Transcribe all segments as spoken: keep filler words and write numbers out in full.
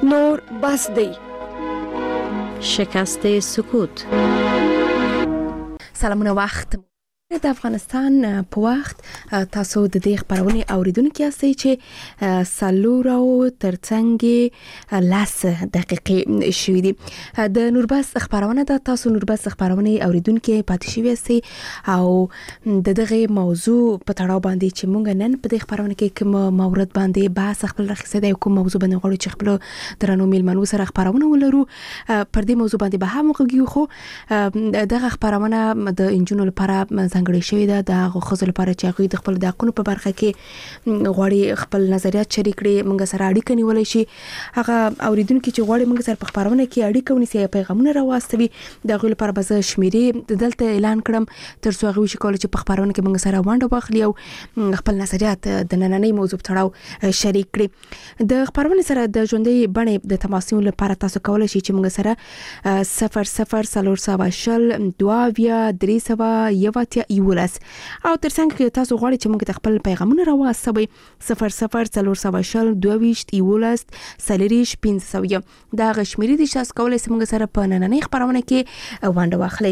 نور بس دی. شکست سکوت. سلامونه وخت د افغانستان په وخت تاسو د دې خبرونه اوریدونکو یاستئ چې سلور او ترڅنګ لاس دقیقې شوې دي. د نوربس خبرونه د تاسو نوربس خبرونه اوریدونکو پاتې شوي یاستئ او د دغه موضوع په تړاو باندې چې مونږ نن په دې خبرونه کې کوم مورد باندې بحث خپل راخصه دی کوم موضوع باندې غواړو چې خپل درنو میلمنو سره خبرونه ولرو پر دې موضوع باندې به هم وغږیو. خو دغه خبرونه د انجونو لپاره ځانګړي شوی ده د غوښتل لپاره چې هغه د خپل د حقوقو په برخه کې غواړي خپل نظریات شریک کړي موږ سره اړیکه نیولای شي. هغه اوریدونکو چې غواړي موږ سره په خبرونه کې اړیکه ونیسي پیغامونه راوستوي د غوښتل لپاره به شمیرې دلته اعلان کړم تر څو هغه شي کولای چې په خبرونه کې موږ سره وانډه واخلي او خپل نظریات د نننۍ موضوع تړاو شریک کړي. د خبرونه سره د ژوندۍ بڼې د تماسونو لپاره تاسو کولای شئ چې موږ سره صفر صفر سلور سوا شل دواویا درې سوا یواتیا یولس او ترڅنګ کې تاسو غواړئ چې موږ ته خپل پیغامونه راوستوي صفر صفر سلور سوا شل دوه یولس سلیریش پنځه سوه دا غشمیري دي چې تاسو کولای شئ موږ سره په نننۍ خبرونه کې وانډه واخلئ.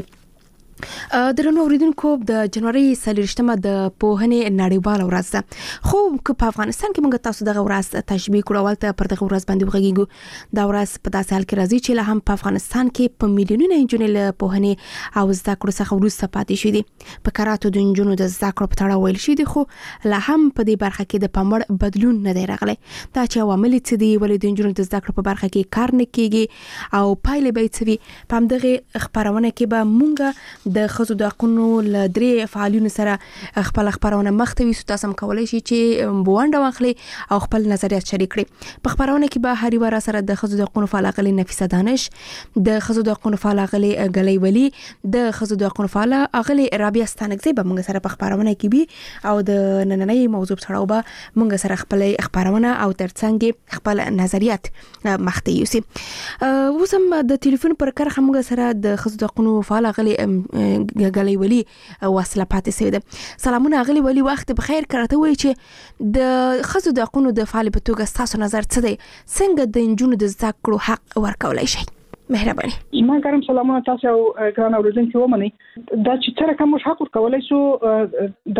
درنو اوریدونکو د جنوري سلیریشتمه د پوهنې نړیواله ورځ ده خو که په افغانستان کې موږ تاسو دغه ورځ تشبیه کړو ولته پر دغه ورځ باندې وغږیږو. دا ورځ په داسې حال کې راځي چې لا هم په افغانستان کې په میلیونونو انجونې له پوهنې او زده کړو څخه وروسته پاتې شوي دي. په کراتو د انجونو د زده کړو په تړاو ویل شوي دي خو لا هم په دې برخه کې د پاموړ بدلون نه دی راغلی. دا چې عوامل څه دي ولې د انجونو د زده کړو په برخه کې کار نه کیږي او پایلې به څه وي په همدغه خبرونه کې به مونږ د خزو د حقوقو ل درې فعالینو سره خپل خبرونه مختوي سو تاسو هم کولای شئ چې بوانډه واخلي او خپل نظریات شریک کړئ. په خبرونه کې به هری ور سره د خزو د حقوقو فعال غلي نفیسه دانش د خزو د حقوقو فعال غلي غلي ولی د خزو د حقوقو فعال غلي رابعه ستانکزی به موږ سره په خبرونه کې بي او د نننۍ موضوع سره به موږ سره خپل خبرونه او ترڅنګ خپل نظریات مختوي سي. اوسم د ټلیفون پر کار هم موږ سره د خزو د حقوقو فعال غلي غلي ولی وصله پاتې سوی ده. سلامونه غلي ولی وخت بخیر کړته وای چې د خزو د حقوقو د فعال په توګه تاسو نظر څه دی څنګه د انجونو د زده کړو حق ورکولای شي؟ مهرباني. ما ګرم سلامونه تاسو او ګران اوریدونکو ومني دا چې تر کوم حق ورکولای شو دا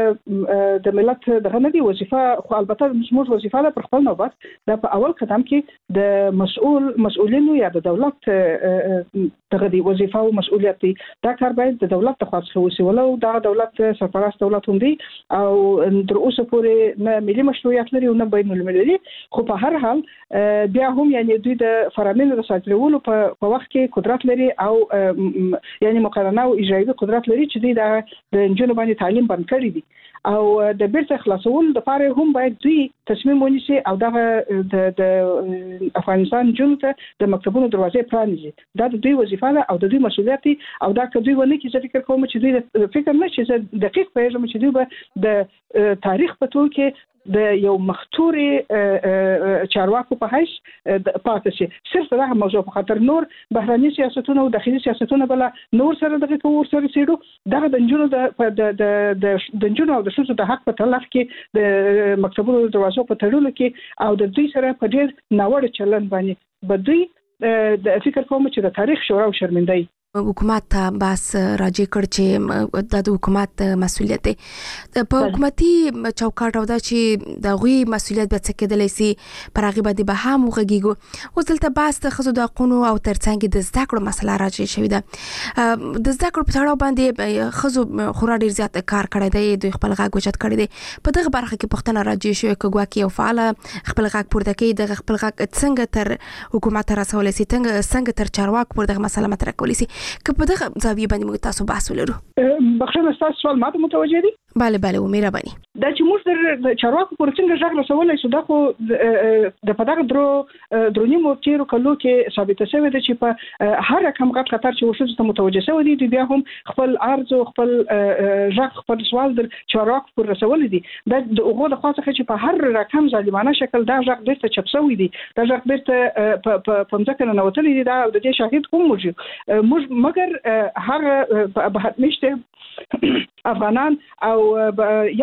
د د ملت دغه نه دی وظیفه خو البته موږ وظیفه ده پر خپل نوبت دا په اول قدم کې د مسؤل مسؤلینو یا د دولت دغه دی وظیفه او مسؤلیت دی. دا کار باید د دولت ته خاص وي ولو دا دولت سرپرست دولت هم دی او تر اوسه پورې نه ملي مشروعیت لري او نه بین المللي خو په هر حال بیا هم یعنی دوی د فرامینو د ساتلولو په وخت کې قدرت لري او یعنی مقرنه او اجرایی قدرت لري چې دوی د انجونو باندې تعلیم بند کړی دي او د بیرته خلاصول د لپاره هم باید دوی تصمیم ونیسي او دا د د افغانستان جنوب ته د مکتبونو دروازې پرانیزي. دا د دوی وظیفه ده او د دوی مسؤلیت دی او دا که دوی ونه کې فکر کوم چې دوی فکر نه چې دقیق پیژنم چې دوی به د تاریخ په توګه کې د یو مختوري چارواکو په حیث پاتې شي. صرف دا موضوع په خاطر نور بهراني سیاستونه او داخلي سیاستونه بل نور سره دغه کور سره سیډو دغه د انجونو د د د انجونو او د شوزو د حق په تلف کې د مکتبونو دروازو په تړلو کې او د دوی سره په ډیر ناوړه چلن باندې به دوی د فکر کوم چې د تاریخ شورا او شرمندۍ حکومت ته بس راځي کړ چې د حکومت مسؤلیت دی په حکومتي چوکاټ او دا چې د غوي مسؤلیت به څه کېدلی سي پر هغه باندې به هم وغږیږو. اوس دلته بس د خزو د حقوقو او ترڅنګ د زده کړو مسله راځي شوې ده. د زده کړو په تړاو باندې خزو خورا ډیر زیات کار کړی دی دوی خپل غږ اوچت کړی دی. په دغه برخه کې پښتنه راځي شوې کګوا کې او فعال خپل غږ پورته کوي د خپل غږ څنګه تر حکومت رسولای سي څنګه تر چارواک پر دغه مسله مطرح کولی سي که په دغه زاویه باندې موږ تاسو بحث ولرو. بخښنه تاسو سوال ماته متوجه دي؟ bale bale و مهرباني. دا چې موږ د چارواکو پر څنګه ځای رسولای شو دا خو د په دغه درو درونی مورچیرو کلو کې ثابت شوی دی چې په هر رقم غټ خطر چې وشو ته متوجه شوی دی بیا هم خپل ارز او خپل ځخ خپل سوال در چارواکو پر رسول دي. دا د اوغو د خاصه چې په هر رقم ظالمانه شکل دا ځخ بیرته چپ شوی دی دا ځخ بیرته په ځکه نه وتلی دی دا د دې شاهد کوم موږ موږ مګر هر به مشته افغانان او یا په خپل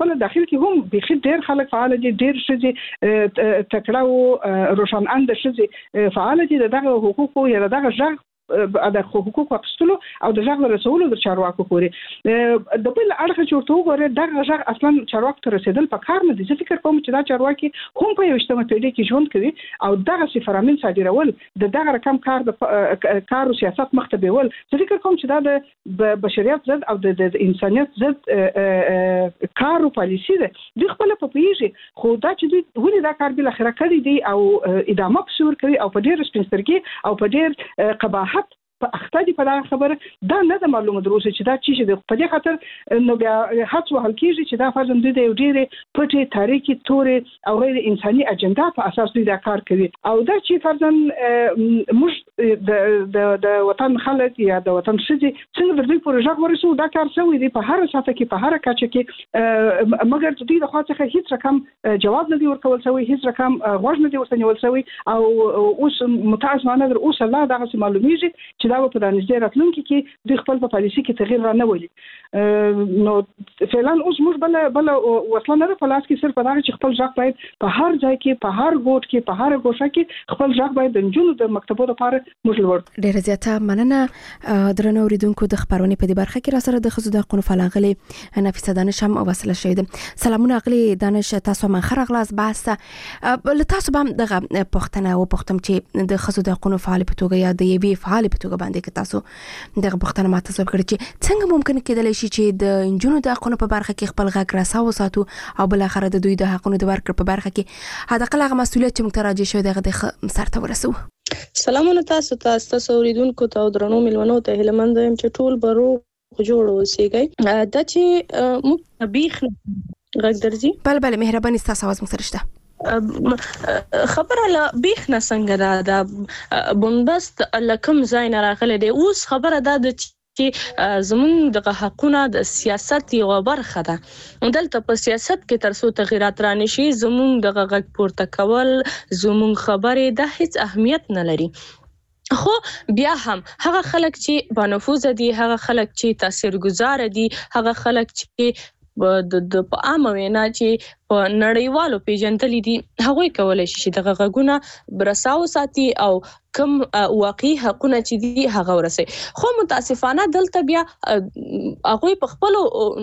افغان داخل کې هم بخي ډېر خلک فعال دي، ډېر شې تکړه او روشن اند شې فعال دي دغه حقوقو یا دغه ځای د حقوقو اخیستلو او د ځای رسولو د چارواکو پورې د بل اړخ چې ورته وګوره دغه ځای اصلا چارواکو ته رسیدل په کار نه دي. زه فکر کوم چې دا چارواکي هم په یوشتمه پیړۍ کې ژوند کوي او دغه سفرامین صادرول د دغه رقم کار د کار او سیاست مخ ته بیول. زه فکر کوم چې دا د بشریت ضد او د انسانیت ضد کار او پالیسي ده. دوی خپل په پیږي خو دا چې دوی ولې دا کار بل اخره کړی دی او ادامه پسور کوي او په ډېر سپینسترګي او په ډېر قباحت په اخته دي په دا خبره دا نه د معلومه دروسه چې دا چې د په دې خاطر نو بیا هڅه وهل کیږي چې دا فرضاً د یو ډېر پټي تاریخي تورې او غیر انساني اجنډا په اساس دوی دا کار کوي او دا چې فرضاً موږ د د د وطن خلک یا د وطن شدي څنګه د دوی پروژه ورسو دا کار شوی دی په هر ساعت کې په هر کچه کې مګر دوی د خاطر هیڅ رقم جواب نه دی ورکول شوی، هیڅ رقم غوښ نه دی ورته نیول شوی او اوس متاسفانه در اوس الله دغه معلومیږي چې دا په دانشګر راتلونکي کې د خپل په پالیسي کې تغییر را نه ولي. نو فعلا اوس موږ بل بل وصله نه په لاس کې صرف دا چې خپل ځای باید په هر ځای کې په هر ګوټ کې په هر ګوشه کې خپل ځای باید د جنونو د مکتبو لپاره موږ لور. ډیره زیاته مننه درنو اوریدونکو د خبرونه په دې برخه کې را سره د خزو د قانون فلاغلي نفیسه دانش هم وصله شوه. سلامونه غلي دانش، تاسو من خرغلاس باسه ل تاسو هم دغه پښتنه او پښتم چې د خزو د قانون فعال په توګه یا د یوي فعال په توګه باندې کې تاسو دغه پښتنه ماته زو کړی چې څنګه ممکن کېدلی شي چې د انجونو د حقونو په برخه کې خپل غږ راساو ساتو او بل اخر د دوی د حقونو د ورکړ په برخه کې هدا کله مسؤلیت چې موږ ته راځي شوی دغه د سرته ورسو. سلامونه تاسو ته تاسو اوریدونکو ته درنو ملونو ته هلمند يم چې ټول برو جوړ اوسېږي دا چې موږ بیخ غږ درځي. بل بل مهرباني تاسو आवाज مو سره شته خبره لا بیخ نه څنګه دا بنبست لکم زاین راغله دی. اوس خبره دا د چې زمون د حقوقو د سیاست یو برخه ده. دلته په سیاست کې ترڅو تغیرات را نشي زمون د غږ پورته کول زمون خبره د هیڅ اهمیت نه لري. خو بیا هم هغه خلک چې بانفوذ دي، هغه خلک چې تاثیرګذار دي، هغه خلک چې د د په عامه وینا چې په نړیوالو پیژندلې دي هغه کولای شي چې دغه غږونه برساو ساتي او کوم واقعي حقونه چې دي هغه ورسي. خو متاسفانه دلته بیا هغه په خپل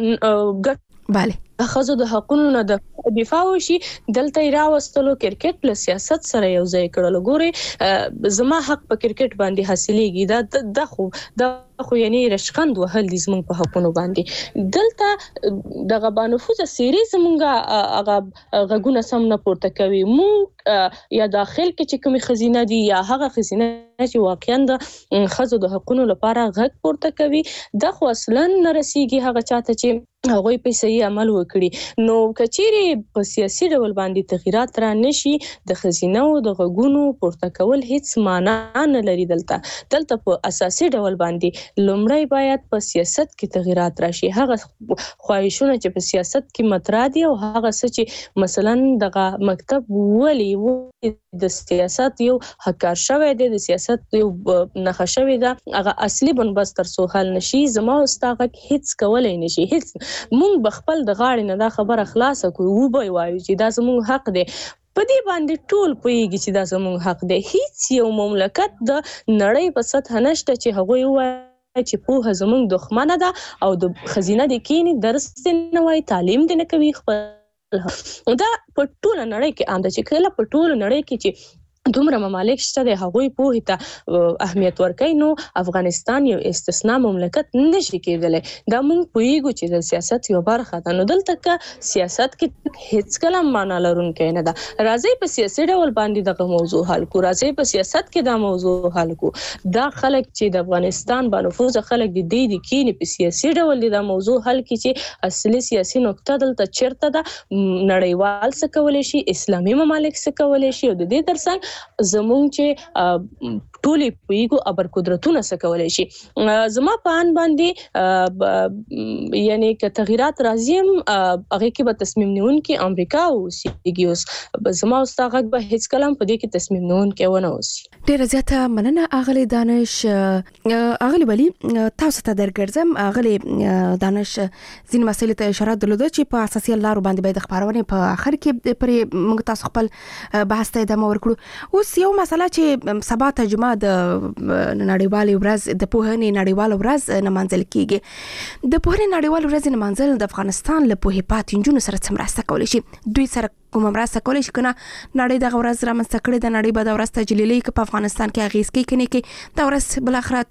ګټ bale خزو د حقوقو نه د دفاع وشي دلته راوستلو کرکټ پلس سیاست سره یو ځای کړل. ګوري زما حق په کرکټ باندې حاصلېږي دا د خو د خو یعنی رشخند وهل دي زمونږ په حقوقو باندې. دلته د غبانفوز سری زمونږه هغه غږونه سم نه پورته کوي. مونږ یا داخل کې چې کومي خزینه دي یا هغه خزینه چې واقعا د خزو د حقوقو لپاره غږ پورته کوي دا خو اصلا نه رسیږي هغه چاته چې هغه په صحیح عمل وکړي. نو کچيري په سیاسي ډول باندې تغیرات را نشي د خزینه او د غږونو پورته کول هیڅ معنا نه لري. دلته دلته په اساسي ډول باندې لومړی باید په سیاست کې تغیرات راشي. هغه خواهشونه چې په سیاست کې مطرح دي او هغه څه چې مثلا دغه مکتب ولي د سیاست یو حکار شوی دی د سیاست یو نخښه شوی دا هغه اصلي بنبست تر سو حل نشي زما واستغه هیڅ کولای نشي. هیڅ مونږ بخپل د غاړې نه دا خبره خلاصه کوو و به وایو چې دا زموږ حق دی. په دې باندې ټول پوهیږي چې دا زموږ حق دی. هیڅ یو مملکت د نړۍ په سطح نشته چې هغه وایي چې په زموږ دښمنه ده او د خزینه د کینی درس نه وای تعلیم دې نه کوي. خپل دا په ټول نړۍ کې عام ده چې کله په ټول نړۍ کې چې دومره ممالک شته د هغوی په ته اهمیت ورکوي نو افغانستان یو استثناء مملکت نشي کېدلی. دا مونږ پوهیږو چې د سیاست یو برخه ده. نو دلته که سیاست کې هیڅ کله معنا لرونکی نه ده. راځي په سیاسي ډول باندې دغه موضوع حل کو. راځي په سیاست کې دا موضوع حل کو. دا خلک چې د افغانستان بانفوذ خلک د دې د کینې په سیاسي ډول د موضوع حل کې چې اصلي سیاسي نقطه دلته چیرته ده نړیوال څه کولای شي اسلامي ممالک څه کولای شي او د دې ترڅنګ زمونږ چې ټولې پویګو ابر قدرتونه سکولای شي. زما په ان باندې یعنی ک تغیرات راځي هغه کې به تصمیم نیون کې امریکا او سیګي اوس زما استاد به هیڅ کلام په دې کې تصمیم نیون کې ونه اوسي. ډیر زیاته مننه اغلی دانش. اغلی ولی تاسو ته درګرځم. اغلی دانش ځین مسایل ته اشاره درلوده چې په اساسي لارو باندې باید خبرونه په اخر کې پر موږ تاسو خپل بحث ته ادامه ورکړو. اوس یو مسله چې سبا ته جمعه د نړیوالې ورځ د پوهنې نړیوال ورځ نمانځل کیږي. د پوهنې نړیوال ورځ نمانځل د افغانستان له پوهې پاتې نجونو سره څه مرسته کولی شي؟ دوی سره کوم مرسته کولی شي کنه نړۍ دغه ورځ رامنځته کړې د نړۍ به د ورځ تجلیلي کې په افغانستان کې اغیز کوي کني کې د ورځ بل اخره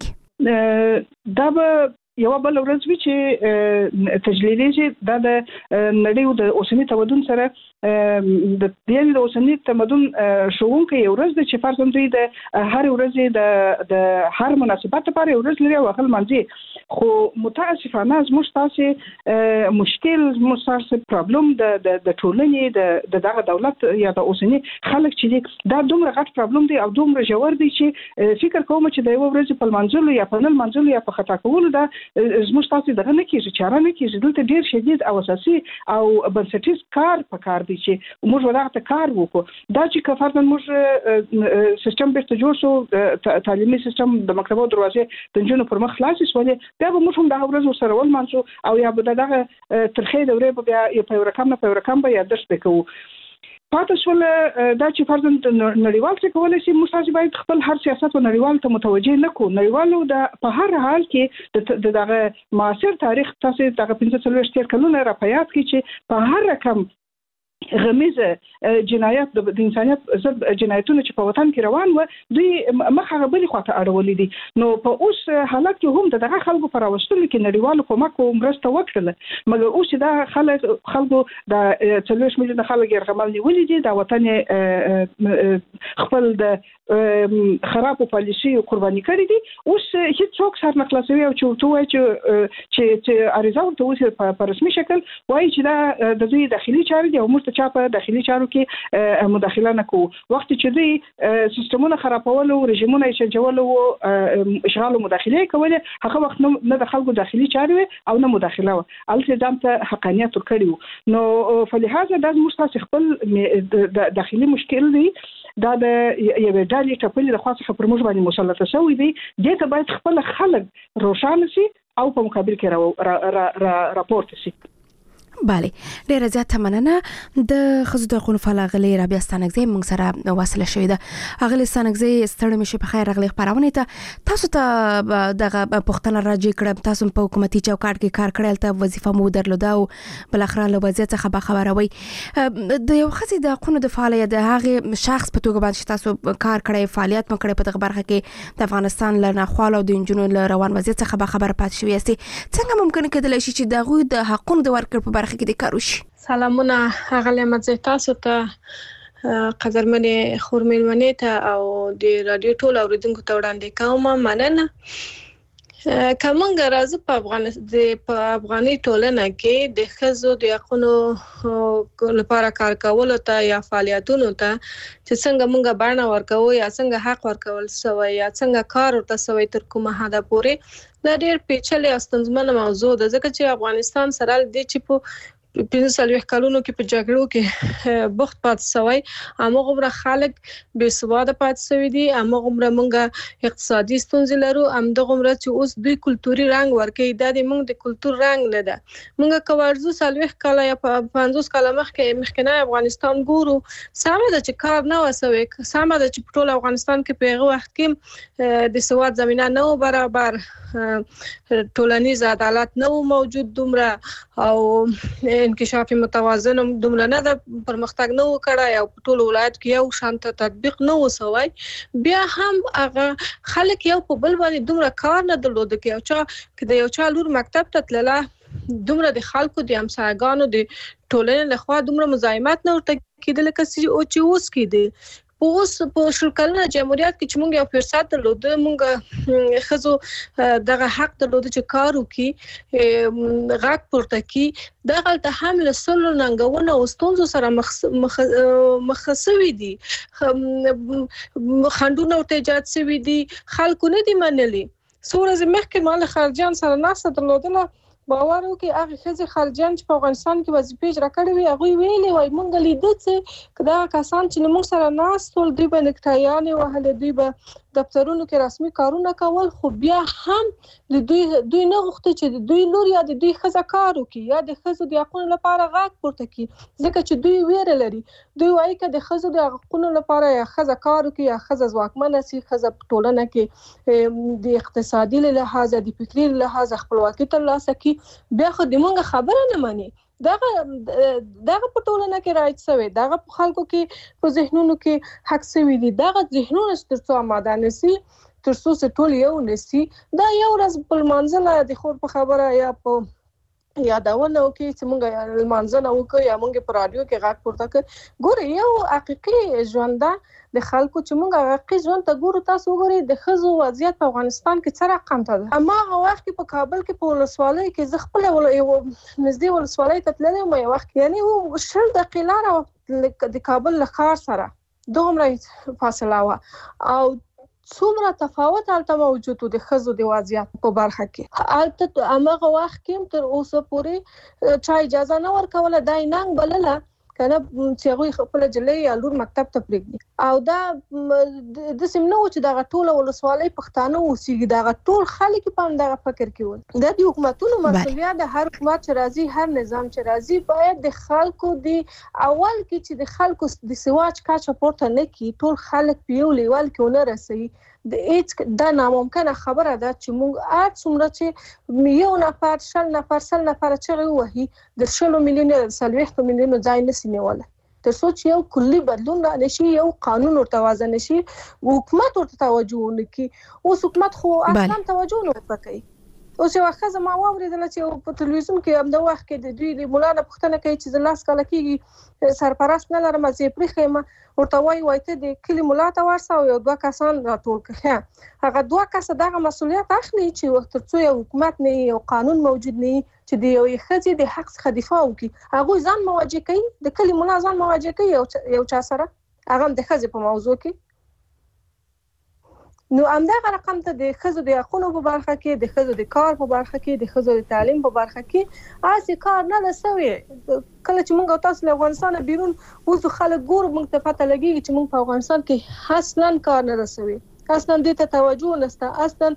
تجلیلي دا به یو بل ورځ وی چې تجلیلي چې د نړۍ د اوسنی تمدن سره د دې د اوسنی تمدن شوونکې یو ورځ د چې فرضاً دوی د هر ورځ د د هر مناسبت لپاره یو ورځ لري او خپل منځي. خو متاسفانه زموږ تاسو مشکل زموږ تاسو پرابلم د د ټولنې د دغه دولت یا د اوسنی خلک چې دا دومره غټ پرابلم دی او دومره ژور دی چې فکر کوم چې د یو ورځ په منځلو یا په نل منځلو یا په خطا کولو دا زموږ تاسو دغه نه کیږي چاره نه کیږي. دلته ډیر شدید او اساسي او بنسټیز کار پکار دی چې موږ ورته کار وکړو. دا چې کفارت موږ سیستم به جوړ شو تعلیمي سیستم د مکتبو دروازې د جنونو پر مخ خلاص شولې بیا به موږ هم دا ورځ سره ول مانځو او یا به دغه ترخې دورې بیا په رقم نه په رقم به یادښت وکړو. پاتې شول دا چې فرضاً نړیوال څه کولای شي موږ باید خپل هر سیاست او نړیوال ته متوجه نه کو. نړیوالو د په هر حال کې د دغه معاصر تاریخ تاسو دغه پنځه څلوېښت کلونه را په یاد کې چې په هر رقم غمیزه جنایت د انسانیت ضد جنایتونه چې په وطن کې روان و دوی مخ هغه بلی خواته اړولې دي. نو په اوس حالت کې هم دغه خلکو پر واستلو کې نړیوالو کومک او مرسته وکړه مګر اوس دا خلک خلکو د څلوېښت میلیون خلک یې رقم نیولې دي د وطن خپل د خراب پالیسي قرباني کړې دي. اوس هیڅ څوک سر نه خلاصوي او چې توای چې چې اړیزه ورته اوس په رسمي شکل وایي چې دا د دوی داخلي چارې دي او موږ چا په داخلي چارو کې مداخله نه کوو. وخت چې دوی سیستمونه خرابول او رژیمونه یې چنجول او اشغال او مداخله کولې هغه وخت نه د خلکو داخلي چارې او نه مداخله و الته ځم ته حقانیت ورکړیو. نو فلهذا د مستاسخ خپل داخلي مشکل دی دا د یو ډالۍ ټپلې د خاصه پر موږ باندې مسلط شوی دی. دې ته باید خپل خلک روښانه شي او په مقابل کې را را را راپورته شي. بله ډیر زیاته مننه. د خزو د قانون فعال غلي رابعه ستانکزی موږ سره واصله شوې ده. اغلی ستانکزی ستړي مشه په خیر غلي خبرونه ته تاسو ته دغه پښتنه راځي کړم تاسو په حکومتي چوکاټ کې کار کړل ته وظیفه مو درلوده او بل اخر له وضعیت څخه خبروي د یو خزي د قانون د فعالیت د هغه شخص په توګه باندې تاسو کار کړی فعالیت مو کړی په دغه برخه کې د افغانستان له ناخوالو د انجونو له روان وضعیت څخه خبر پات شوې استي څنګه ممکن کېدلی شي چې دغه د حقوقو د ورکړ په کې د کاروش. سلامونه اغلی مزه تاسو ته قدرمنې خورمېلمنې ته او د رادیو ټول اوریدونکو ته وړاندې کوم. مننه. کومنګ راځي په افغانستان د په افغاني ټولنه کې د خزو د حقوقو لپاره کار کول ته یا فعالیتونو ته چې څنګه مونږه باندې ورکوو یا څنګه حق ورکول سوی یا څنګه کار ورته سوی تر کومه حدا پورې دا ډېر پیچلې او ستونزمنه موضوع ده ځکه چې افغانستان سره د چې په پنځه څلوېښت کلونو کې په جګړو کې بوخت پات سوی امغه عمر خلک بې سواده پات سوی دي امغه عمر مونږه اقتصادي ستونزې لرو امدغه عمر چې اوس دوی کلتوري رنګ ورکوي دا د مونږ د کلتور رنګ نه ده. مونږه کوارزو څلوېښت کاله یا پنځوس کاله مخکې مخکنی افغانستان ګورو سمه ده چې کار نه وسوي سمه ده چې په ټول افغانستان کې په هغه وخت کې د سواد زمينه نه برابر ټولنیز عدالت نه موجود دومره او انکشاف متوازن دومره نه د پرمختګ نه وکړای او په ټول ولایت کې یو شانت تطبیق نه وسوي بیا هم هغه خلک یو په بل باندې دومره کار نه درلود کې او چې د یو چا لور مکتب ته تلله دومره د خلکو د همسایګانو د ټولنې لخوا دومره مزاحمت نه ورته کېدل کسي او چې اوس کېدل په اوس په شل کلنه جمهوریت کې چې موږ یو فرصت درلود موږ خزو دغه حق درلود چې کار وکړي غږ پورته کړي دغه ته هم له سلو ننګونو او ستونزو سره مخسوي دي خندونه ورته ایجاد شوي دي خلکو نه دي منلي سورز مخکې مال خارجان سره ناسه درلودله باور وکي هغه خزي خارجان چې په افغانستان کې وظیفې اجرا کړې وي هغه ویلي وای مونږ لیدل چې کدا کسان چې موږ سره ناس ټول دوی به نکټایان او هله دوی به دفترونو کې رسمي کارونه کول خو بیا هم د دوی دوی نه غوښتي چې دوی لور یا د دوی خزه کار وکي یا د خزو د حقوقو لپاره غږ پورته کړي ځکه چې دوی ویره لري دوی وایي چې د خزو د حقوقو لپاره یا خزه کار وکي یا خزه ځواکمنه سي خزه ټولنه کې د اقتصادي لحاظ د فکری لحاظ خپلواکي ترلاسه کړي بیا خو د مونږ خبره نه مانی دغه دغه په ټولنه کې راځي سوي دغه په خلکو کې په ذهنونو کې حق سوي دي دغه ذهنونه چې ترڅو آماده نشي ترڅو ټول یو نشي دا یو ورځ په منځله د خور په خبره یا په یادونه وکي چې مونږ منځله وکي یا مونږ په رادیو کې غږ پورته کړ ګوره یو حقيقي ژوند د خلکو چې مونږ حقيقي ژوند ته ګورو تاسو وګورئ د خزو وضعیت په افغانستان کې څه رقم ته اما هغه وخت کې په کابل کې په ولسوالۍ کې ز خپل نږدې ولسوالۍ ته تللی مې وخت یعنی و شل دقیقه را د کابل له ښار سره دومره فاصله و او څومره تفاوت البته موجود د خزو د وضعیت په برخه کې البته هغه وخت کې تر اوسه پورې چا اجازه نه ورکوله دای ننګ بلله کنه چې هغه خپل جلې یا لور مکتب ته پرېږدي او دا د سیمنو چې دا ټول ولسوالۍ پښتانه اوسېږي دا ټول خلک په همدغه فکر کې ول د حکومتونو مسؤلیت د هر حکومت چې راځي هر نظام چې راځي باید د خلکو د اول کې چې د خلکو د سواج کاچ پورته نه کی ټول خلک په یو لیول کې ونه رسي د هیڅ دا ناممکنه خبره ده چې موږ اټ څومره چې یو نفر شل نفر سل نفر چې وهي د شلو میلیونه سلويخت میلیونه ځای نسی نیول تر څو چې یو کلی بدلون راشي یو قانون ورته توازن شي حکومت ورته توجه ونکړي او حکومت خو اصلا توجه نه کوي اوس یو خزه ما واوریدل چې په تلویزیون کې هم د وخت کې د دوی د مولانا پښتنه کوي چې لاس کله کېږي سرپرست نه لرم چې پرې خېمه ورته وایي وای ته د کلی مولا ته ورسه او یو دوه کسان راټول کړه هغه دوه کس دغه مسؤلیت اخلي چې ترڅو یو حکومت نه یو قانون موجود نه چې د یو خزي د حق څخه دفاع وکړي هغه ځان مواجه کوي د کلی مولا ځان مواجه کوي یو چا سره هغه د خزي په موضوع کې نو همدغه رقم ته د خزو د حقوقو په برخه کې د خزو د کار په برخه کې د خزو د تعلیم په برخه کې اسی کار نه لسوي کله چې موږ تاسو له افغانستان بیرون اوس خلک ګور موږ ته پته لګي چې موږ په افغانستان کې اصلا کار نه لسوي اصلا دې ته توجه نشته اصلا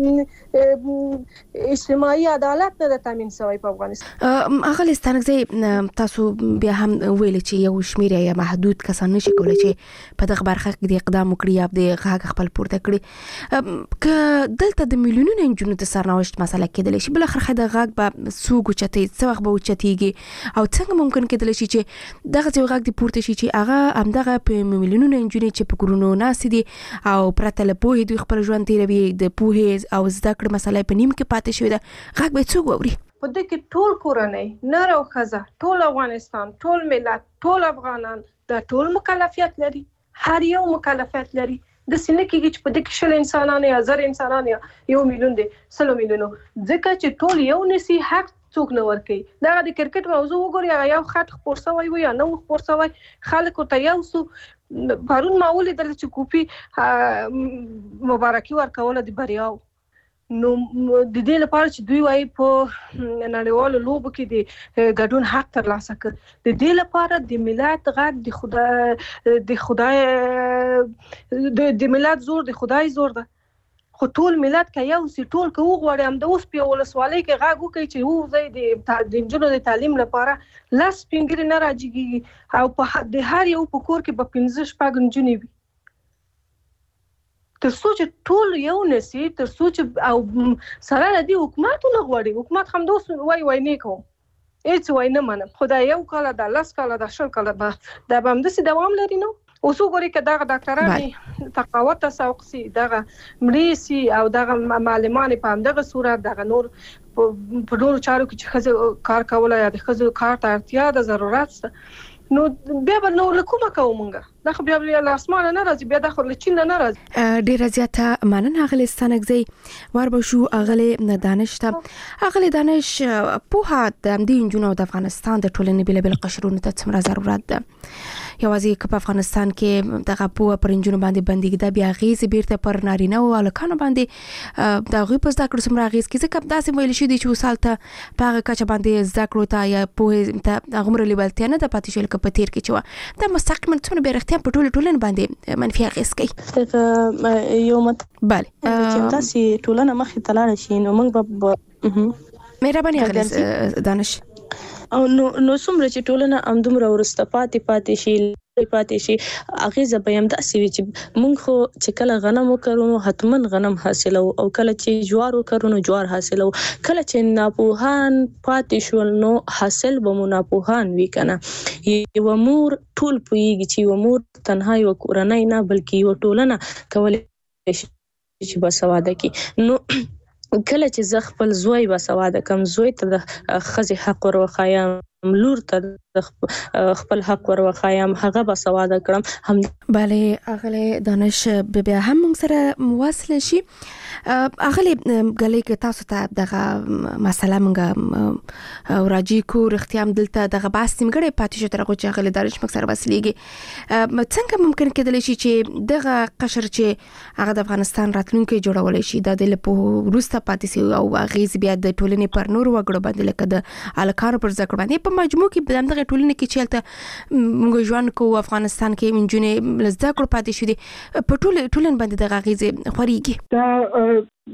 اجتماعي عدالت نه تامین شوی په افغانستان اغه لستانګ تاسو بیا هم ویل چې یو شمیر یا محدود کسان نشي کولای چې په دغه برخه کې د اقدام وکړي یا د غاګ خپل پورته کړي ک دلته د میلیونونو انجونو د سرنوشت مسله کېدل شي بل اخر خدای غاګ به سوق چتي څو وخت به چتيږي او څنګه ممکن کېدل شي چې دغه څو غاګ د پورته شي چې هغه همدغه په میلیونونو انجونې چې په کورونو ناس دي او پرته له پوهې دوی خپل ژوند تیروي د پوهې او زده کړې مسله په نیم کې پاتې شوی ده غږ به څوک ووري په دې کې ټول کورنۍ نر او ښځه ټول افغانستان ټول ملت ټول افغانان د ټول مکلفیت لري هر یو مکلفیت لري د سینې کې چې په دې کې شل انسانان یا زر انسانان یا یو میلیون دي سلو میلیونو ځکه چې ټول یو نسی حق څوک نه ورکي دا د کرکټ موضوع وګورئ یو خط خبر شوی وي یا نو خبر شوی خلکو ته یو سو پرون ما ولیدل چې کوپی مبارکي ورکول د بریاو نو د دې لپاره چې دوی وايي په نړیوالو لوبو کې د ګډون حق ترلاسه کړ د دې لپاره د ملت غږ د خدای د خدای د ملت زور د خدای زور ده خو ټول ملت کې یو سی ټول کې وغوړي هم د اوس په ولسوالۍ کې غږ وکړي چې وو زې د انجونو د تعلیم لپاره لاس پنګری نه راځي او په د هر یو په کور کې په پنځه شپږ انجونې وي تر څو چې ټول یو نسی تر څو چې او سره د حکومت نه غوړي حکومت هم دوس وای وای نه کوم هیڅ وای نه منم خدای یو کال د لاس کال د شل کال به د بم د دوام لري نو اوس وګورئ چې دغه ډاکټرانو تقاوت تسوق سي دغه مریسي او دغه معلمان په همدغه صورت دغه نور په ډول چارو کې چې خزه کار کولای یا د خزه کار ته اړتیا د ضرورت نو بیا به نو لکومه کومګه دا خو بیا له اسمانه نه راځي بیا د خو له چین نه راځي. ډیر زیاته مننه اغلی ستانګزي ور به شو اغلی دانش ته اغلی دانش په د دې جنونو د افغانستان د ټولنې بل بل قشرونو ته څومره ضرورت ده یوازې که په افغانستان کې دغه په پرنجونو باندې بندګي د بیا غیز بیرته پر نارینه او الکانو باندې د غي په ذکر څومره غیز کې ځکه داسې ویل شو دي چې وسالته په کچ باندې ذکر ته یا په ته غمر لیبلته نه د پاتې شل ک په تیر کې چوا د مستقیما څومره بیرختیا په ټول ټولن باندې منفي غیز کوي یو مت bale چې تاسو ټولنه مخې تلاړ شي نو موږ به مهرباني غلیس دانش او نو نو څومره چې ټولنه امدومره ورسته پاتې پاتې شي پاتې شي هغه زبېم د اسی چې مونږ خو چې کله غنم وکړو حتمن غنم حاصلو او کله چې جوار وکړو جوار حاصلو کله چې ناپوهان پاتې شول نو حاصل به مو ناپوهان وی کنه یو مور ټول پویږي چې یو مور تنها یو کورنۍ نه بلکې یو ټولنه کولای شي چې بسواده کی نو کله چې زه خپل زوی بسواده کم زوی ته د خزي حق ورخایم لور ته خپل حق ورخایم هغه بسواده کړم هم bale اغله دانش بیا هم موږ سره مواصله شي اغله غلې کې تاسو ته دغه مسله موږ راځي کو رختيام دلته دغه باسم غړې پاتې شو ترغه چې اغله دانش موږ سره وسلېږي څنګه ممکن کېدلی شي چې دغه قشر چې هغه د افغانستان راتلونکي جوړول شي د دل په روسته پاتې سي او غیز بیا د ټولنې پر نور وګړو باندې لکه د الکار پر ذکر باندې په مجموع کې د دغه ټولنې کې چلته موږ ژوند کو افغانستان کې منجونه لزده کړ پاتې شو دي په ټول ټولن باندې د غیز خوريږي دا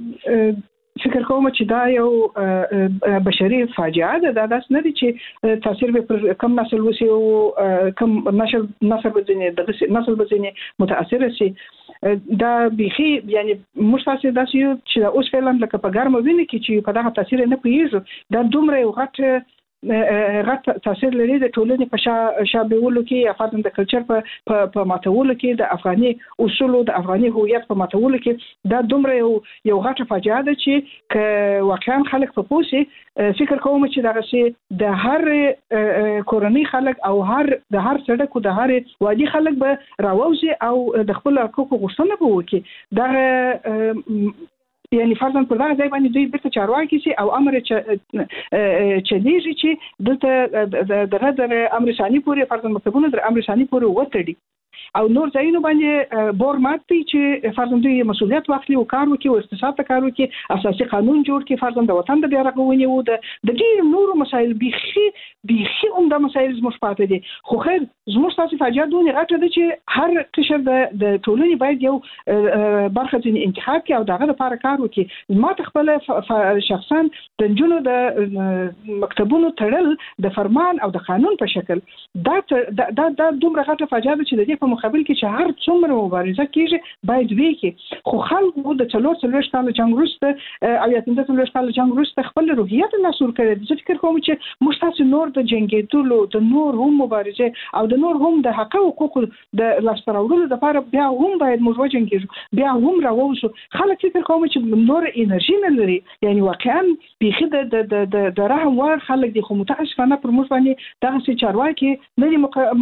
فکر کوم چې دا یو بشري فاجعه ده دا داس نه دي چې تاثیر به پر کم نسل وسی او کم نسل نسل بزنه د نسل بزنه متاثر شي دا بيخي یعنی مستاسي داس یو چې اوس فعلا لکه په ګرمه ویني کې چې په دغه تاثیر نه پیږي دا دومره یو غټ غټ تاثیر لري د ټولنې په شا شابهولو کې یا فرضاً د کلچر په په ماتولو کې د افغاني اصول د افغاني هویت په ماتولو کې دا دومره یو یو غټه فاجعه ده چې ک واقعا خلک په پوسي فکر کوم چې دغه شی د هر کورنۍ خلک او هر د هر سړک او د هر وادي خلک به راوځي او د خپل حقوقو غوښتنه به وکړي دا یعنی فرضاً پر دغه ځای باندې دوی بیرته چارواکي شي او امر چې دیږي چې دلته دغه د امر ثاني پورې فرضاً مکتبونه د امر ثاني پورې وتړي او نور ځایونو باندې بور ماتي چې فرضاً دوی مسؤلیت واخلي او کار وکړي او اقتصاد ته کار وکړي اساسي قانون جوړ کړي فرضاً د وطن د بیا رغونې او د ډېر نورو مسایل بيخي بيخي عمده مسایل زموږ پاتې دي خو خیر زموږ تاسو فاجعه دونه غټه ده چې هر قشر د د ټولنې باید یو برخه ځین انتخاب کړي او دغه لپاره کار وکړي ما ته خپل شخصا د جنونو د مکتبونو تړل د فرمان او د قانون په شکل دا دا دا دومره غټه فاجعه ده چې د دې په مقابل کې چې هر څومره مبارزه کیږي باید وکړي خو خلکو د څلور څلور کال جنگ وروسته او یا پنځه څلور کال جنگ وروسته خپل روحیت ناسور کړی زه فکر کوم چې موږ تاسو نور د جنگیدلو د نور هم مبارزه او د نور هم د حق او حقوق د لاستراوړلو لپاره بیا هم باید موږ وجنګیږو بیا هم راووسو خلک فکر کوم چې نور انرژي نه لري یعنی واقعا بيخي د د د رحم ور خلک دي خو متاسفانه پر موږ باندې دغه سي چارواکي نه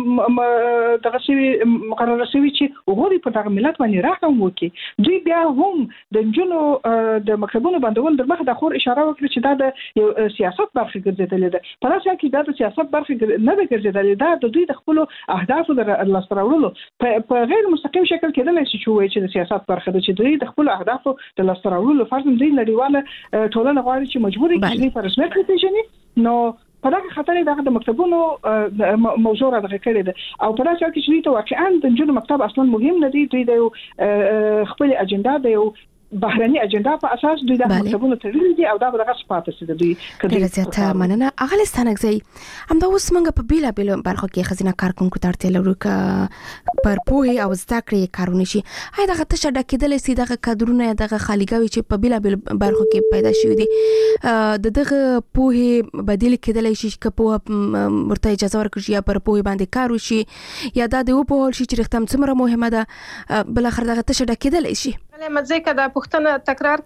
دي دغه سي مقرره شوی چې وګوري په دغه ملت باندې راغوم وکي دوی بیا هم د جنو د مکتبونو باندې د مخ د خور اشاره وکړي چې دا د سیاست برخه ګرځیدلې ده په لاسه کې دا د سیاست برخه نه ده ګرځیدلې ده د دوی د خپل اهداف د لاستراوړلو په غیر مستقیم شکل کېدل شي چې د سیاست برخه ده چې دوی د خپل اهداف د لاستراوړلو فرض دوی نړیواله ټولنه غواړي چې مجبوري کړي په رسمیت پیژني نو په دغه خاطر دغه د مکتبونو موضوع راغلی کړی ده او په داسې کې چې ته واقعا د جنونو مکتب اصلا مهم نه دی دوی د خپل اجنډا د یو بهرني اجنډا په اساس دوی د مکتبونو تړلي دي او دا به دغه سپاته سي دوی کله زیاته مننه اغلستان غزي هم دا اوس موږ په بیلا بیل برخو کې خزینه کارکونکو ترته لرو ک پر پوهي او زده کړې کارونه شي هاي دغه تشه ډکېدل سي دغه کادرونه دغه خالیګاوي چې په بیلا بیل برخو کې پیدا شوی دي د دغه پوهي بدیل کېدل شي ک په ورته اجازه ورکړي یا پر پوهي باندې کار وشي یا د دې په هول شي چې رښتم څومره مهمه ده بل اخر دغه تشه ډکېدل شي مزه دا پښتنه تکرار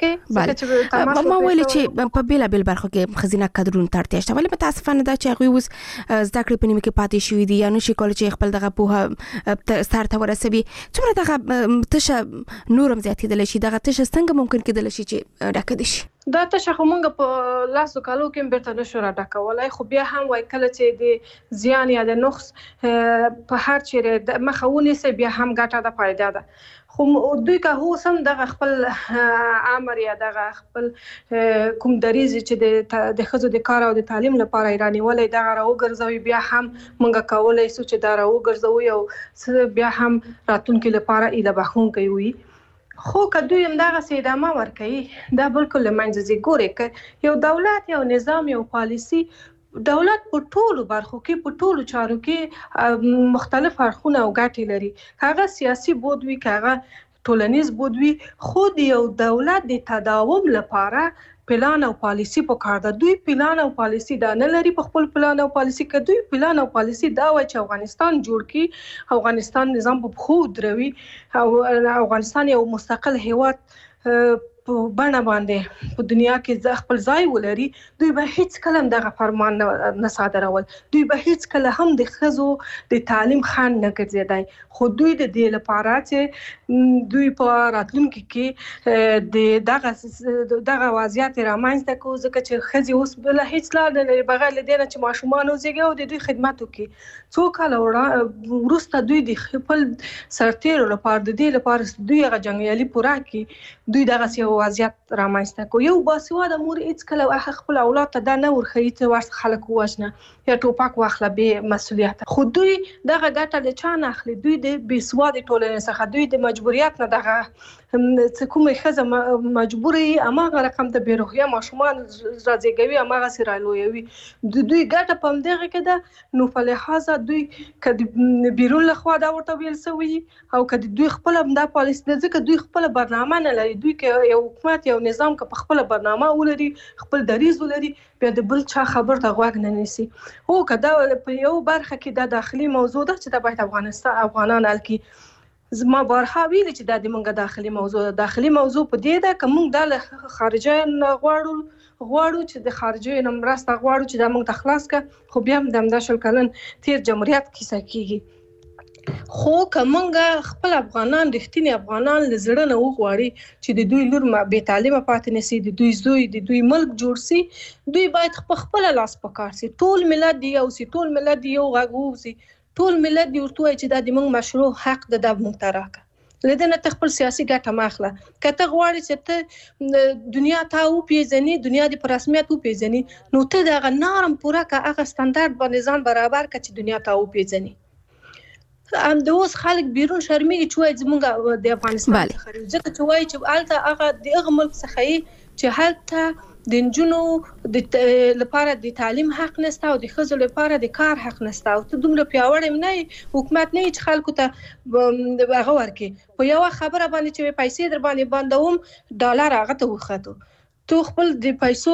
کې ما ویل چې په بیل بیل برخو کې خزینه کډرون ترتیا شته ولې متاسفانه دا چې هغه اوس زده کړې په نیمه کې پاتې شوې دي یا نو شي کول چې خپل دغه په سر ته ورسوي څومره دغه تشه نورم زیاتېدل شي دغه تشه څنګه ممکن کېدل شي چې ډکه دي شي دا تشه خو مونږ په لاسو کالو کې بیرته نشو را ډکولای خو بیا هم وای کله چې د زیان یا د نقص په هر چیرې مخاوني سي بیا هم ګټه ده فائدہ ده خو دوی که هو سم دغه خپل امر یا دغه خپل کوم دریزي چې د خزو د کار او د تعلیم لپاره ایرانی ولې دغه راو ګرځوي بیا هم مونږ کولای سو چې دا راو ګرځوي او بیا هم راتونکو لپاره اله بخون کوي خو کدوې هم دغه سیدامه ورکوي دا بالکل منځي ګوري ک یو دولت یو نظام یو پالیسی دولت په ټولو برخو کې په ټولو چارو کې مختلف اړخونه او ګټې لري هغه سیاسي بود وي هغه ټولنیز بود وي خو د یو دولت د تداوم لپاره پلان او پالیسی په کار ده دوی پلان او پالیسی دا نه لري په خپل پلان او پالیسی کې دوی پلان او پالیسی دا وایي چې افغانستان جوړ کړي افغانستان نظام په خو دروي او افغانستان یو مستقل هیواد په بڼه باندې په دنیا کې خپل ځای ولري دوی به هیڅ کله دغه فرمان نه صادرول دوی به هیڅ کله هم د خزو د تعلیم خان نه ګرځیدای خو دوی د دې لپاره چې دوی په راتلونکي کې د دغه دغه وضعیت رامنځته کوي ځکه چې خزي اوس بل هیڅ لار نه لري بغیر له دې چې ماشومان وزګي او د دوی خدمت وکړي څو کال وروسته دوی د خپل سرتیر لپاره د دې لپاره دوی هغه جنگیالي پورا کړي دوی دغه وضعیت رامنځته کوي یو باسواده مور هیڅ کله خپل اولاد ته دا نه ورخي چې ورس خلک وژنه یا ټوپک واخله به مسؤلیت خو دوی دغه ګټه د چا نه اخلي دوی د بسواده ټولنې څخه دوی د مجبوریت نه دغه څه کومه خزه مجبوري اماغه رقم ته بیروغیا ماشومان راځيږي اماغه سره لویوي دوی ګټه پم دغه کده نو په لحاظه دوی کدي بیرون له خوا دا ورته ویل سوي او کدي دوی خپل د پالیسي ځکه دوی خپل برنامه نه لري دوی کې یو حکومت یو نظام که په خپل برنامه ولري خپل دریز ولري بیا د بل چا خبر ته غوږ نه نیسي هو کدا په یو برخه کې د داخلي موضوع ده چې د باید افغانستان افغانان الکی زما بارها ویل چې د دې داخلي موضوع داخلي موضوع په دې ده کوم د خارجه غواړو غواړو چې د خارجه نمرسته غواړو چې د موږ تخلاص ک خو بیا هم د داشل کلن تیر جمهوریت کیسه کیږي خو کومنګ خپل افغانان رښتینی افغانان لزړه نه وغواړي چې د دوی لور ما به تعلیمه پاتې نسی د دوی زوی د دوی ملک جوړ سي دوی باید خپل لاس پکار سي ټول ملت دی او سي ټول ملت دی یو غوږ ټول ملت دی ورته چې د موږ مشروع حق د د مخترکه لدنه تخپل سیاسي ګټه ماخله کته غواړي چې ته دنیا ته او پیژنې دنیا د رسمیت او پیژنې نو ته د نارم پوره کا هغه ستاندارد باندې ځان برابر کړي چې دنیا ته او پیژنې ام د اوس خلک بیرون شرمېږي چې وایي زمونږ د افغانستان څخه ځکه چې وایي چې الته هغه د هغه ملک څخه چې هلته د نجونو د لپاره د تعلیم حق نشته او د ښځو لپاره د کار حق نشته او ته دومره پیاوړی نه حکومت نه چې خلکو ته هغه ورکړي په یو خبره باندې چې پیسې در باندې باندوم ډالر هغه ته وخته تو خپل د پیسو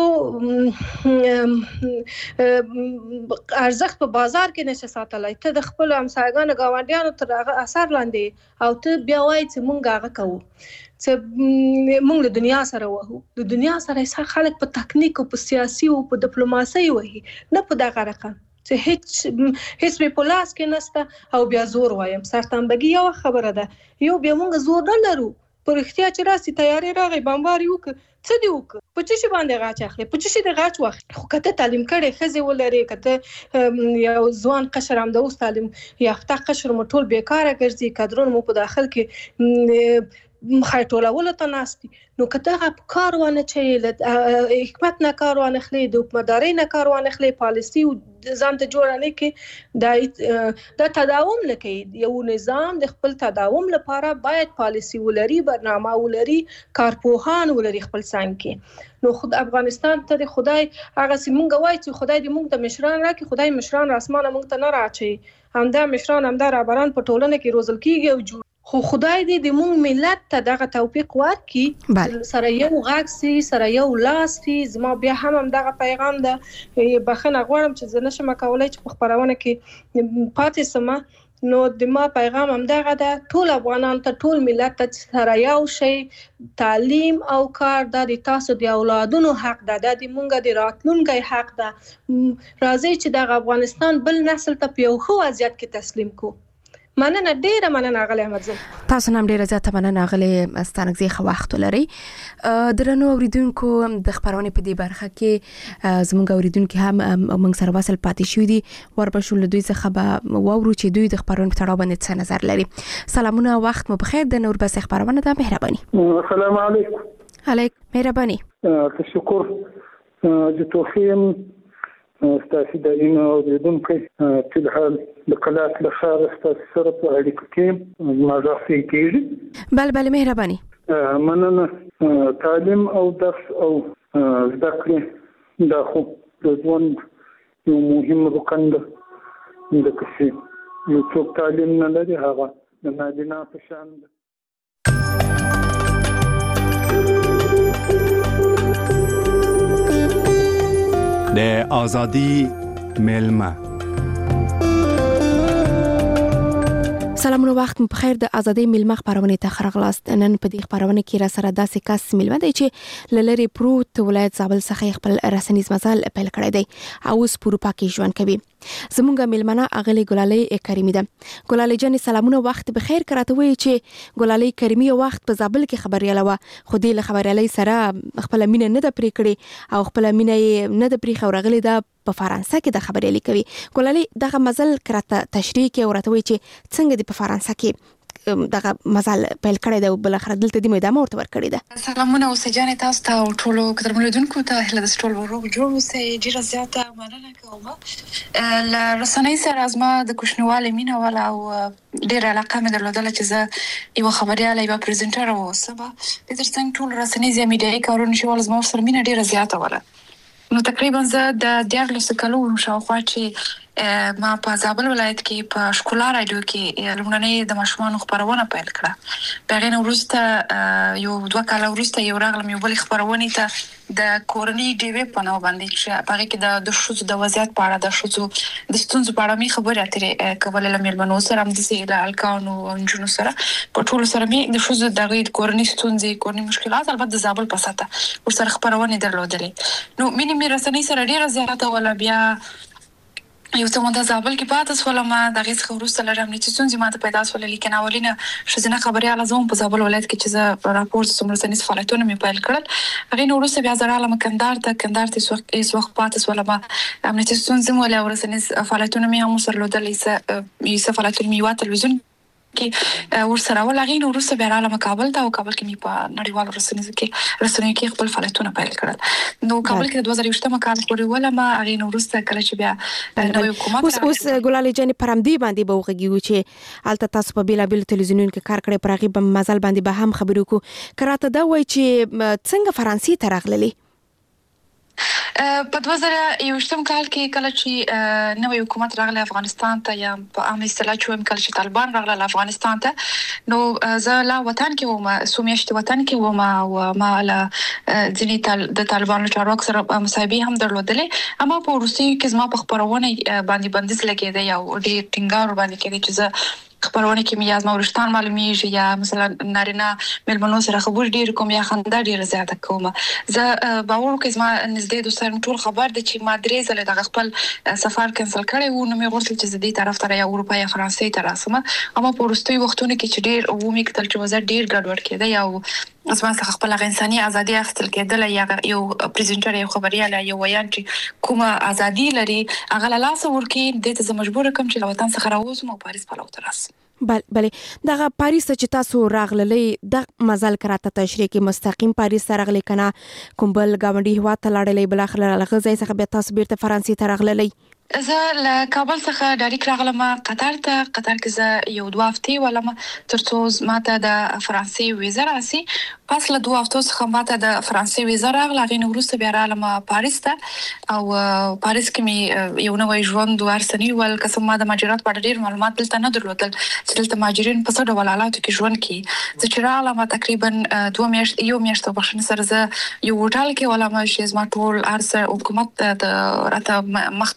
ارزښت په بازار کې نشه ساتلای ته د خپل همسایګانو گاونډیانو تر هغه اثر لاندې او ته بیا وایي چې مونږ هغه کوو چې مونږ له دنیا سره وو د دنیا سره خلک په تکنیک او په سیاسي او په ډیپلوماسي وهي نه په دغه رقم چې هیڅ هیڅ په پولاس کې نسته او بیا زور وایم سرتنبګي یو خبره ده یو بیا مونږ زور نه لرو پر اختیار چې راسي تیاری راغی بمباري وک څه دی وک په څه شي باندې غاچ اخلي په څه شي د غاچ وخت خو کته تعلیم کړي خزي ولري کته یو ځوان قشر هم د اوس تعلیم یافته قشر مټول بیکاره ګرځي کادرون مو په داخل کې خایټولول ته ناستي نو کته کار ونه چې حکومت نه کار ونه خلی د حکومتداري نه کار ونه خلی پالیسی ځان ته جوړ نه کې د د تداوم لکه یو نظام د خپل تداوم لپاره باید پالیسی ولري برنامه ولري کارپوهان ولري خپل څنګه کې نو خود افغانستان ته د خدای هغه سیمونګ وای چې خدای دې مونږ ته مشران راکړي خدای مشران رسمانه مونږ ته نه راچي همدا مشران همدا رابران په ټولنه کې روزل کیږي او جوړ خو خدای دې د مونږ ملت ته دغه توفیق ورکړي سره یو غاګ سي سره یو لاس سي زما بیا هم دغه پیغام ده بخنه غواړم چې زه نشم کولای چې په خبرونه کې پاتې سم نو د ما پیغام هم دغه ده، ټول افغانان ته، ټول ملت ته سره یو شي، تعلیم او کار د تاسو د اولادونو حق ده، د مونږ د راتلونکي حق ده. راځي چې د افغانستان بل نسل ته په یو ښه وضعیت کې تسلیم کو. مننه، ډیره مننه غلې احمدزی. تاسو نام ډیره زیاته مننه غلې ستانګزي خو وخت لري. درنو اوریدونکو د خبرونه په دې برخه کې زموږ اوریدونکو هم موږ سره وصل پاتې شو دي، وربشول دوی څخه به وورو چې دوی د خبرونه په اړه باندې څه نظر لري. سلامونه، وخت مو بخیر. د نور بس خبرونه ده، مهرباني. السلام علیکم. علیکم مهرباني. تشکر د توفیم ستاسو د اینو اوریدونکو په حال د قلات لخر ستاسو سره په اړیکه کې ماجرا کیږي. بل بل مهرباني. مننه. تعلیم او درس او زده کړې دا خو د ژوند یو مهم رکن ده. د کسي یو څوک تعلیم نه لري هغه د نارینه په شان ده. د آزادی ملما. سلامونه، وخت مو بخیر. د ازادي ملما خبرونه ته خرغلاست. نن په دې خبرونه کې را سره داسې کس ملما دی چې لری پروت ولایت زابل څخه خپل رسنیز مزال پیل کړی دی او اوس پروپا کې ژوند کوي. زمونږه ملمنه اغلی ګلالۍ کریمی ده. ګلالۍ جان سلامونه، وخت بخیر. کراته وی چې ګلالۍ کریمی وخت په زابل کې خبرياله و، خو دې له خبريالۍ سره خپل مینه نه ده پرې کړې او خپل مینه نه ده پرې خورغلی ده په فرانسه کې د خبريالۍ کوي. ګلالۍ دغه مزل کراته تشریح کې ورته وی چې څنګه د په فرانسه کې دغه مزل پیل کړی دی، بل اخر دلته د مېدامه ورته ور کړی ده. سلامونه اوسه جان تاسو ته او ټولو قدرمنونکو ته هله د ټولو ورو جوړ اوسه ډیره زیاته مننه کوم. ل رسنۍ سره ازما د کوشنواله مینه ولا او ډیره علاقه مې درلودله چې زه یو خبرياله یو پریزنټر اوسم. د ترڅنګ ټول رسنۍ زمي د کارونه شوال ازما سره مینه ډیره زیاته ولا. نو تقریبا زه د دیارلس کلونو شاوخوا چې ما په زابل ولایت کې په شکولا رادیو کې لومړنۍ د ماشومانو خبرونه پیل کړه. بغیر وروسته یو دوه کال وروسته یو راغلم یو بل خبرونه ته د کورنۍ ډیوی په نو باندې چې هغه کې د د شوزو د وضعیت په اړه د شوزو د ستونزو په اړه می خبرې اترې کولې لمر منو سره هم د سیله الکانو او جنو سره په ټول سره می د شوزو د غوډ کورنۍ ستونزې کورنۍ مشکلات البته د زابل په ساته ور سره خبرونه درلودلې. نو مینه می رسنۍ سره ډیره زیاته ولا بیا یو څه مونږ د زابل کې پاتې سول. ما دغه څخه وروسته لرم چې څنګه ما ته پیدا سول لیکن اولینه شزنه خبري لازم په زابل ولایت کې چې زه راپور سمره سنیس فعالیتونه می پیل کړل. هغه نو وروسته بیا زه رااله کندهار ته کندهار ته سوخ ایس وخت پاتې سول. ما امنیتي څنګه مولا ورسنیس فعالیتونه می هم سره لودلې س یې فعالیتونه می وا تلویزیون کې ورسره ولغین وروسته بیا رااله کابل ته او کابل کې می په نړیوال رسنیز کې رسنۍ کې خپل فعالیتونه پیل کړل. نو کابل کې د دوه زره یو کال پورې ولا ما هغه وروسته کله چې بیا نو حکومت اوس اوس ګلالۍ جان پرمدی باندې به وغږیو چې الته تاسو په بیلا بیل تلویزیونونو کې کار کړی، پرغي په مزل باندې به هم خبرو کو. کراته دا وای چې څنګه فرانسې ته راغللی؟ په دوه زره یو کال کې کله چې نوې حکومت راغله افغانستان ته یا په عام اصطلاح چوم کله چې طالبان راغله افغانستان ته، نو زه لا وطن کې وم، سومیشت وطن کې وم او ما له ځینې د طالبانو چارواکو سره مصاحبه هم درلودلې. اما په روسي کې زما په خبرونه باندې بندیز لګیدي او ډېر ټینګار باندې کېدی چې زه خبرونه کې میاز مورشتان معلومیږي یا مثلا نارینه ملمنو سره خبر ډیر کوم یا خندا ډیر زیاته کوم. زه باور کوم چې ما نږدې دوستان ټول خبر دي چې ما درې ځله د خپل سفر کینسل کړی وو. نو مې غوښتل چې زه دې طرف ته یا اروپا یا فرانسې ته راسم. اما په وروستي وختونو کې چې ډیر ومه کتل چې وزه ډیر ګډوډ کېده یا اسما څخه خپل انساني ازادي اخیستل کېدل یا یو پریزنټر یو خبرياله یو ویان چې کومه ازادي لري هغه له لاس ورکی د ته مجبور کوم چې وطن څخه راوځم او پاریس په لور راسم. بل بلې دغه پاریس چې تاسو راغللې د مزل کراته تشریح کې مستقیم پاریس ته راغلي کنه کوم بل گاونډي هوا ته لاړلې بل اخر لغه ځای څخه به تاسو بیرته فرانسې ته راغللې؟ زه له کابل څخه ډایرکټ راغلم قطر ته. قطر کې زه یو دوه هفتې ولم ترڅو ماته د فرانسې ویزا راسي. پس له دوه هفتو څخه ماته د فرانسې ویزا راغله. غوښنه وروسته بیا رالم پاریس ته او پاریس کې می یو نوې ژوند ورسنی ول قسم ما د مهاجرت په ډیر معلومات دلته نه درلودل چې دلته مهاجرین په څه ډول حالاتو کې ژوند کوي. زه چې رالم تقریبا دوه میاشت یو میاشت په بخښنه سره زه یو هوټل کې ولم چې زما ټول ارسه حکومت د راته مخ ته وړل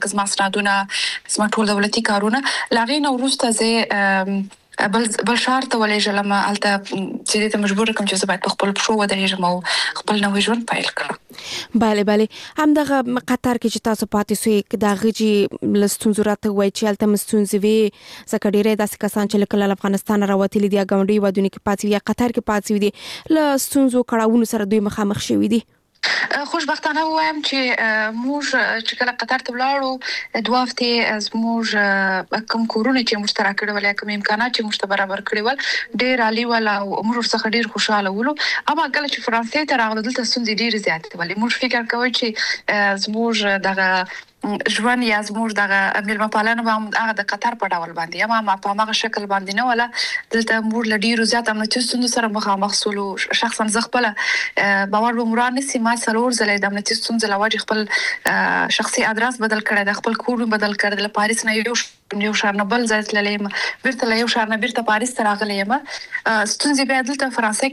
زما اسنادونه زما ټول دولتي کارونه لاغې نو وروسته زه بل بل شهر ته ولې جلم الته چې ته مجبور کوم چې زه باید خپل پښو ودرېږم او خپل نوې ژوند پیل کړم. bale bale همدغه قطر کې چې تاسو پاتې سوې د غږی لستونزو راته وای چې الته مستونزې وي ځکه ډېرې داسې کسان چې کله افغانستان راوتلي دي غونډي ودونی کې پاتې یا قطر کې پاتې دي لستونزو کړهونو سره دوی مخامخ شوي دي. خوشبختانه وایم چې موږ چې کله قطر ته ولاړو دوه هفته از موږ کوم کورونه چې موږ ترا کړو ولې کوم امکانات چې موږ ته برابر کړی ول ډېر عالی ولا موږ څخه ډېر خوشاله ولو. اما کله چې فرانسې ته راغلو دلته ستونزې ډېر زیات ولې موږ فکر کوو چې زموږ دغه ژوند یا زموږ دغه ملما پالنه به هغه د قطر په ډول باندې اما ما په هغه شکل باندې نه ولا دلته موږ لډیرو زیات امنیتي ستونزو سره مخامخ سولو. شخصا زه خپل باور به مران نسی ما څلور ځله د امنیتي ستونزو لواجه خپل شخصي ادرس بدل کړی د خپل کور بدل کړی د پاریس نه یو یو شهر نه بل ځای ته لیم بیرته له یو شهر نه بیرته پاریس ته راغلی یم. ستونزې به دلته فرانسې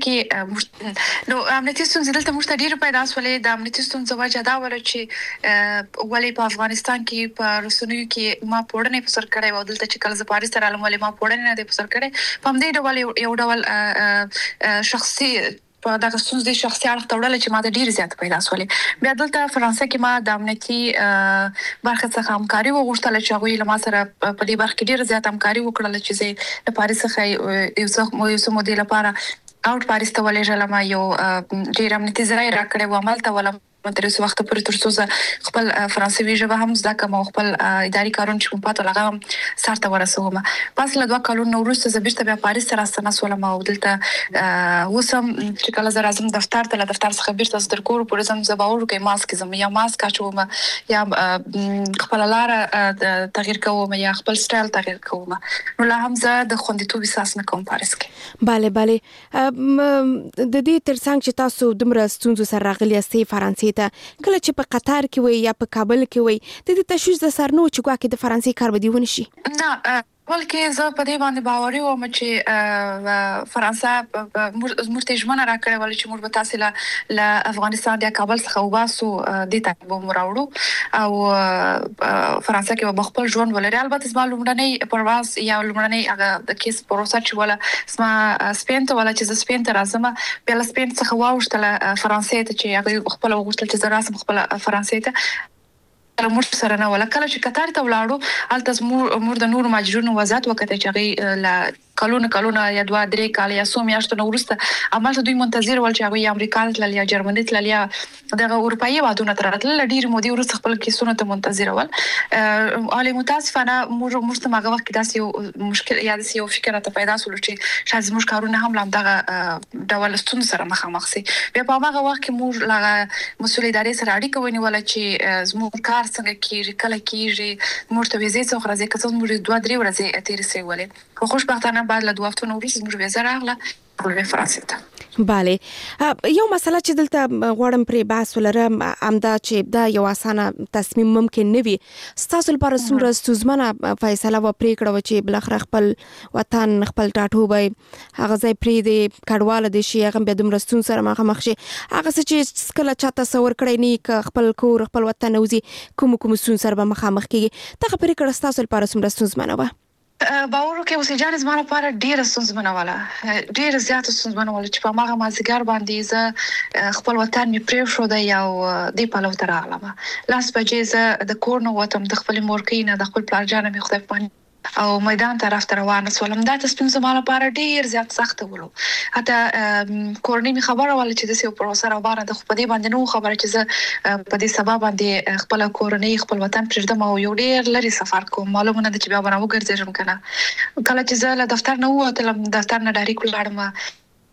کې نو امنیتي ستونزې دلته موږ ته ډېر پیدا شولې. د امنیتي ستونزو وجه دا وله چې ولې په افغانستان کې په رسنیو کې ما پوړنې په سر کړې و دلته چې کله زه پاریس ته رالم ولې ما پوړنې نه دې په سر کړې په همدې ډول یو ډول شخصي په دغه ستونزې شخصي اړخ تړل چې ما د ډیر زیات پیدا شولې. بیا دلته فرانسې کې ما د امنیتي برخه څخه همکاري وغوښتل چې هغه له ما سره په دې برخه کې ډیر زیات همکاري وکړل چې زه د پاریس څخه یو څه یو څه مودې لپاره اوټ پاریس ته ولې جلم یو ډیر امنیتي ځای راکړې و عمل ته ولم مدرسې وخت پورې تر څو خپل فرانسوي ژبه هم زده کوم او خپل اداري کارونه چې کوم پاتو لغه سارته ورسوم. پس له دوه کلونو وروسته زه بیرته بیا پاریس ته راستنه شولم او دلته وسم چې کله زه راځم دفتر ته له دفتر څخه بیرته تر کور پورې زم زه باور کوم ماسک زم یا ماسک اچوم یا خپل لار تغییر کوم یا خپل سټایل تغییر کوم. نو لا هم زه د خوندیتوب احساس نه کوم پاریس کې. bale bale د دې ترڅنګ چې تاسو دومره ستونزو سره راغلي یاستئ فرانسې ته کله چې په قطر کې وي یا په کابل کې وي د دې تشویش د سر نو چې ګواکې د فرانسې کار به دی ونشي. نه بلکې زه په دې باندې باوري وم چې فرانسه موږ ته ژمنه راکړې ول چې موږ به تاسو له افغانستان د کابل څخه وباسو د ته به مراوړو او فرانسه کې به خپل ژوند ولري. البته زما لومړنۍ پرواز یا لومړنۍ هغه د کیس پروسه چې ولا زما سپین ته ولا چې سپین ته راځم بل سپین څخه واوښتل فرانسې ته چې هغه خپل وغوښتل چې زه راسم خپل فرانسې ته موږ سره نه ولا. کله چې قطر ته ولاړو الته موږ د نور ماجرونو وضاحت وکړه چې هغه لا کلونه کلونه یا دوه درې کال یا څو میاشتې نو وروسته عملته دوی منتظر ول چې هغه امریکا ته یا جرمني ته یا دغه اروپאי وادونه تر راتل ډیر مودي وروسته خپل کیسونه ته منتظر ول. علي متاسفانه موږ موږ ماغه وخت داسې یو مشکل یا داسې یو فکر ته پیدا شول چې شاید موږ کارونه هم لام دغه ډول ستون سره مخامخ سي. بیا په هغه وخت کې موږ لا مسول ادارې سره اړیکه ونیول چې زموږ کار څنګه کیږي کله کیږي موږ ته ویزې څو خرازې کڅو موږ دوه درې ورځې تیرې سي ولې. خو خوشبختانه بعد له دوه هفتو نو وروسته موږ ویزه راغله په فرانسې ته. bale یو مسله چې دلته غواړم پرې بحث ولرم امدا چې دا یو اسانه تصمیم ممکن نه وي ستاسو لپاره څومره ستونزمنه فیصله و پریکړه چې بل اخر خپل وطن خپل ټاټوبای هغه ځای پرې دی کډواله دي شي هغه به دومره ستون سره مخامخ شي هغه چې کله چا تصور کړی نه ک خپل کور خپل وطن اوزي کوم کوم ستون سره مخامخ کیږي دا پریکړه ستاسو لپاره څومره ستونزمنه و. باور وکړئ اوس جان زما لپاره ډیره ستونزمنه ولا ډیره زیاته ستونزمنه ولا چې په هغه مازیګر باندې زه خپل وطن می پرې شو د یو دی په لور راغلم لاس بجې زه د کور نو وتم د خپل مورکې نه د خپل پلار جان می خدای په او میدان طرف ته روانه سولم دا تصمیم زما لپاره ډیر زیات سخت ولو. حتی کورنۍ می خبره ول چې د سیو پروسه روانه د خو په دې باندې نو خبره چې زه په دې سبب باندې خپل کورنۍ خپل وطن پرېږدم او یو ډیر لري سفر کوم معلومه نه چې بیا به وګرځم کنه. کله چې زه له دفتر نه ووتلم دفتر نه ډایرکټ ولاړم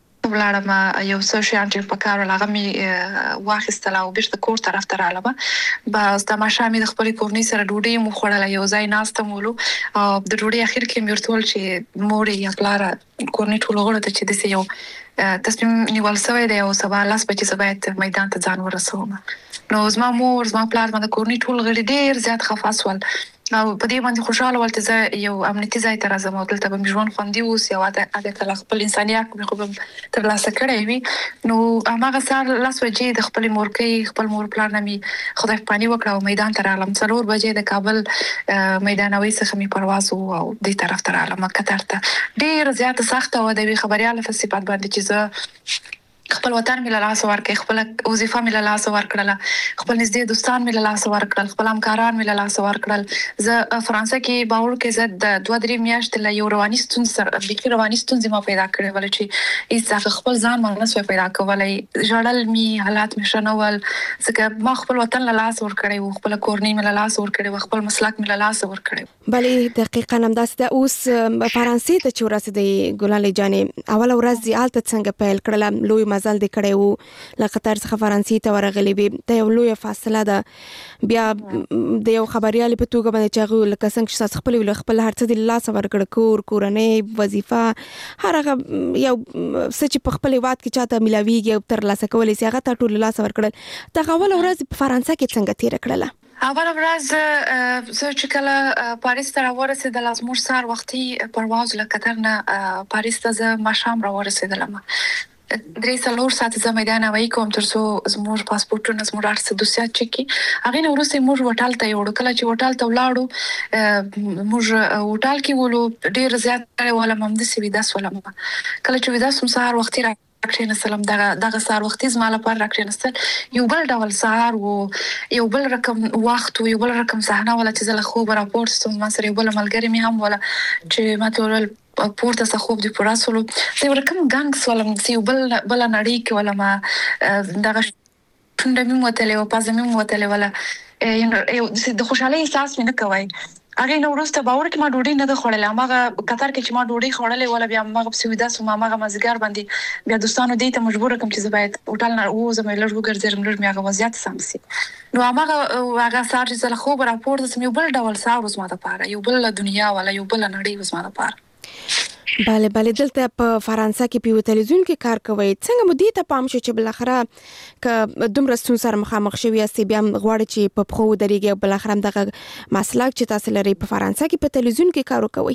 ولاړم یو څه شیان چې په کار لغه می واخیستل او بیرته کور طرف ته رالم بس د ماشامي د خپل کورنۍ سره ډوډۍ مو خوړل یو ځای ناستم ولو او د ډوډۍ اخر کې مې ورتول چې مور یا پلار کورنۍ ټول غوړه ته چې د یو تصمیم نیول شوی دی او سبا لاس بچي سبا میدان ته ځان ورسوم. نو زما مور زما پلار باندې کورنۍ ټول غړي ډیر زیات خفاس ول او په دې باندې خوشاله ولته زه یو امنیتي ځای ته راځم او دلته به ژوند خوندي اوس یو اته کله خپل انسانيت خو به تر لاسه کړی وي نو هغه سار لاس وجې د خپل مورکې خپل مور پلان مې خدای پانی وکړ او میدان ته راغلم څلور بجې د کابل میدانوي څخه می پرواز او د طرف ته راغلم کتر ته ډیر زیات سخت او د خبريال په صفات باندې چې زه خپل وطن مې له لاس ورکړ خپل وظیفه مې له لاس ورکړل خپل نږدې دوستان مې له لاس ورکړل خپل همکاران مې له لاس ورکړل زه فرانسه کې باور کې زه د دوه درې میاشتې له یو رواني ستونزې سره بېخي رواني ستونزې ما پیدا کړې ول چې هیڅ خپل ځان ما نه سوی پیدا کولای ژړل مې حالات مې شنول ځکه ما خپل وطن له لاس ورکړی او خپل کورنۍ مې له لاس ورکړی خپل مسلک مې له لاس ورکړی بلې دقیقاً همداسې ده. اوس فرانسې ته چې ورسېدې ګلالۍ جانې اوله ورځ دې هلته څنګه پیل کړله لوی مزل دې کړی وو له قطر څخه فرانسې ته ورغلې وې دا یو لویه فاصله ده بیا د یو خبريال په توګه باندې چې هغه لکه څنګه چې تاسو خپل خپل هر څه د لاس ورکړ کور کورنۍ وظیفه هر هغه یو څه چې په خپل هیواد کې چاته ملاویږي او تر لاسه کولای شي هغه ته ټول لاس ورکړل دا اوله ورځ په فرانسه کې څنګه تیر کړله اوله ورځ زه چې کله پاریس ته راورسېدم زموږ سار وختي پرواز له قطر نه پاریس ته زه ماښام راورسېدم درې څلور ساعت زه میدان هوایي کوم تر څو زموږ پاسپورتونه زموږ هر څه دوسیات چکی هغه نو وروسته موږ هوټل ته یو کله چې هوټل ته ولاړو موږ هوټل کې ولو ډیر زیات ولا ممد سی ودا سولم کله چې ودا سم سهار وختي را راکړین سلام دغه دغه سهار وختي زما لپاره راکړین ستل یو بل ډول سهار وو یو بل رقم وخت یو بل رقم صحنه ولا چې زله خو راپورټ ستوم ما سره یو بل ملګری مې هم ولا چې ما ته پورته څخه خوب دی پراسولو زه ورکم ګانګ سوالم چې بل بل نړۍ کې ولا ما دغه څنګه مې وتلې او پازه مې وتلې ولا یو د خوشحالي احساس مې نه کوي هغه نو ورسته باور کې ما ډوډۍ نه د خوړلې ماغه قطر کې چې ما ډوډۍ خوړلې ولا بیا ماغه په سویدا سو ماغه مزګر باندې بیا دوستانو دې ته مجبور کوم چې زبایت هوټل نه و زما لږ وګرځم لږ میغه وضعیت سمسي نو هغه هغه سار چې زله خو راپورته سم یو بل ډول سار زما د پاره یو بل دنیا ولا یو بل نړۍ زما د پاره بله بله دلته په فرانسه کې په تلویزیون کې کار کوي څنګه مو دې ته پام شو چې بل اخره ک دومره ستونزې سره مخامخ شوی یاستئ بیا غواړئ چې په پخو درېږي بل اخره دغه مسلک چې تاسو لري په فرانسه کې په تلویزیون کې کار کوي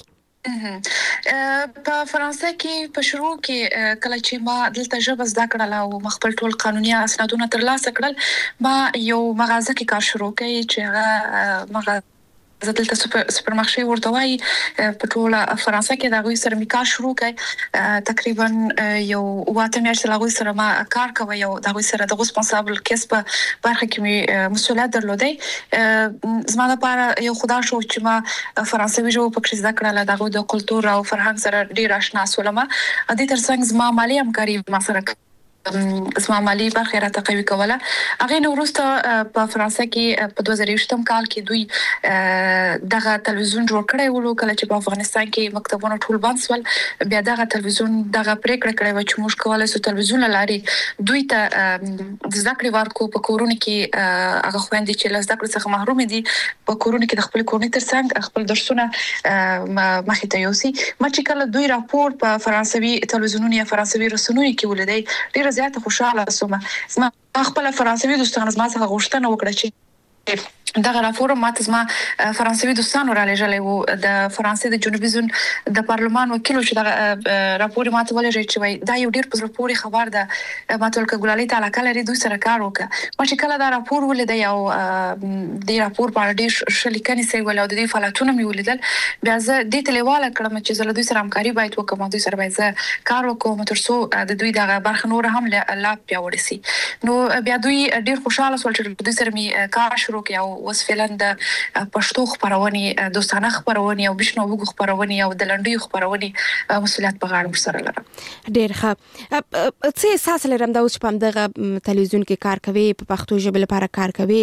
په فرانسه کې په شروع کې کله چې ما دلته ژبه زده کړل او خپل ټول قانوني اسنادونه ترلاسه کړل ما یو مغازه کې کار شروع کړ چې هغه مغازه زه دلته سوپر سوپرمارکټ ورته وای په ټول فرانسه کې دا غوي سره میکا شروع کړ تقریبا یو واته میاشتې لا غوي سره ما کار کوي او دا غوي سره د ریسپانسابل کسب برخه کې می مسؤلیت درلودې زما لپاره یو خدا شو چې ما فرانسوي ژبه په کړه کړل دا غوي د کلتور او فرهنګ سره ډیر آشنا سولم ا دې ترڅنګ زما مالی همکاري ما سره اسما مالی برخه را تقوی کوله هغه نو وروسته په فرانسه کې په دوه زره یوولسم کال کې دوی دغه تلویزیون جوړ کړی و کله چې په افغانستان کې مکتبونه ټول بند سول بیا دغه تلویزیون دغه پریکړه کړې و چې موږ کولای شو تلویزیون لاري دوی ته د ذکر ورکو په کورونه کې هغه خويندې چې له ذکر څخه محروم دي په کورونه کې د خپل کورنۍ ترڅنګ خپل درسونه مخې ته یوسي ما چې کله دوی راپور په فرانسوي تلویزیونونو یا فرانسوي رسنیو کې ولیدای ډیر زیات خوشاله سوم زما خپل فرانسوي دوستان زما څخه غوښتنه وکړه چې دغه راپور ماته زما فرانسوي دوستان را لېږلې وو د فرانسې د جنوبي زون د پارلمان وکیل چې دغه راپور ماته ولېږي چې وای دا یو ډیر په پوری خبر ده ماته ولکه ګلالۍ تعالی کله لري دوی سره کار وکړه ما چې کله دا راپور ولید یو د راپور په اړه شلیکنې سي ول او د دې فعالیتونو مې ولیدل بیا زه د تلیواله کړم چې زه له دوی سره همکاري باید وکړم دوی سره باید زه کار وکړم تر څو د دوی دغه برخه نور هم لا پیاوړی سي نو بیا دوی ډیر خوشاله شول چې دوی سره مې کار شروع کړ او اوس فعلا د پښتو خبرونه دوستانه خبرونه او بشنو وګ خبرونه او د لنډي خبرونه مسؤلیت په غاړه سره لرم ډیر ښه څه احساس لرم دا اوس په دغه تلویزیون کې کار کوي په پښتو ژبه لپاره کار کوي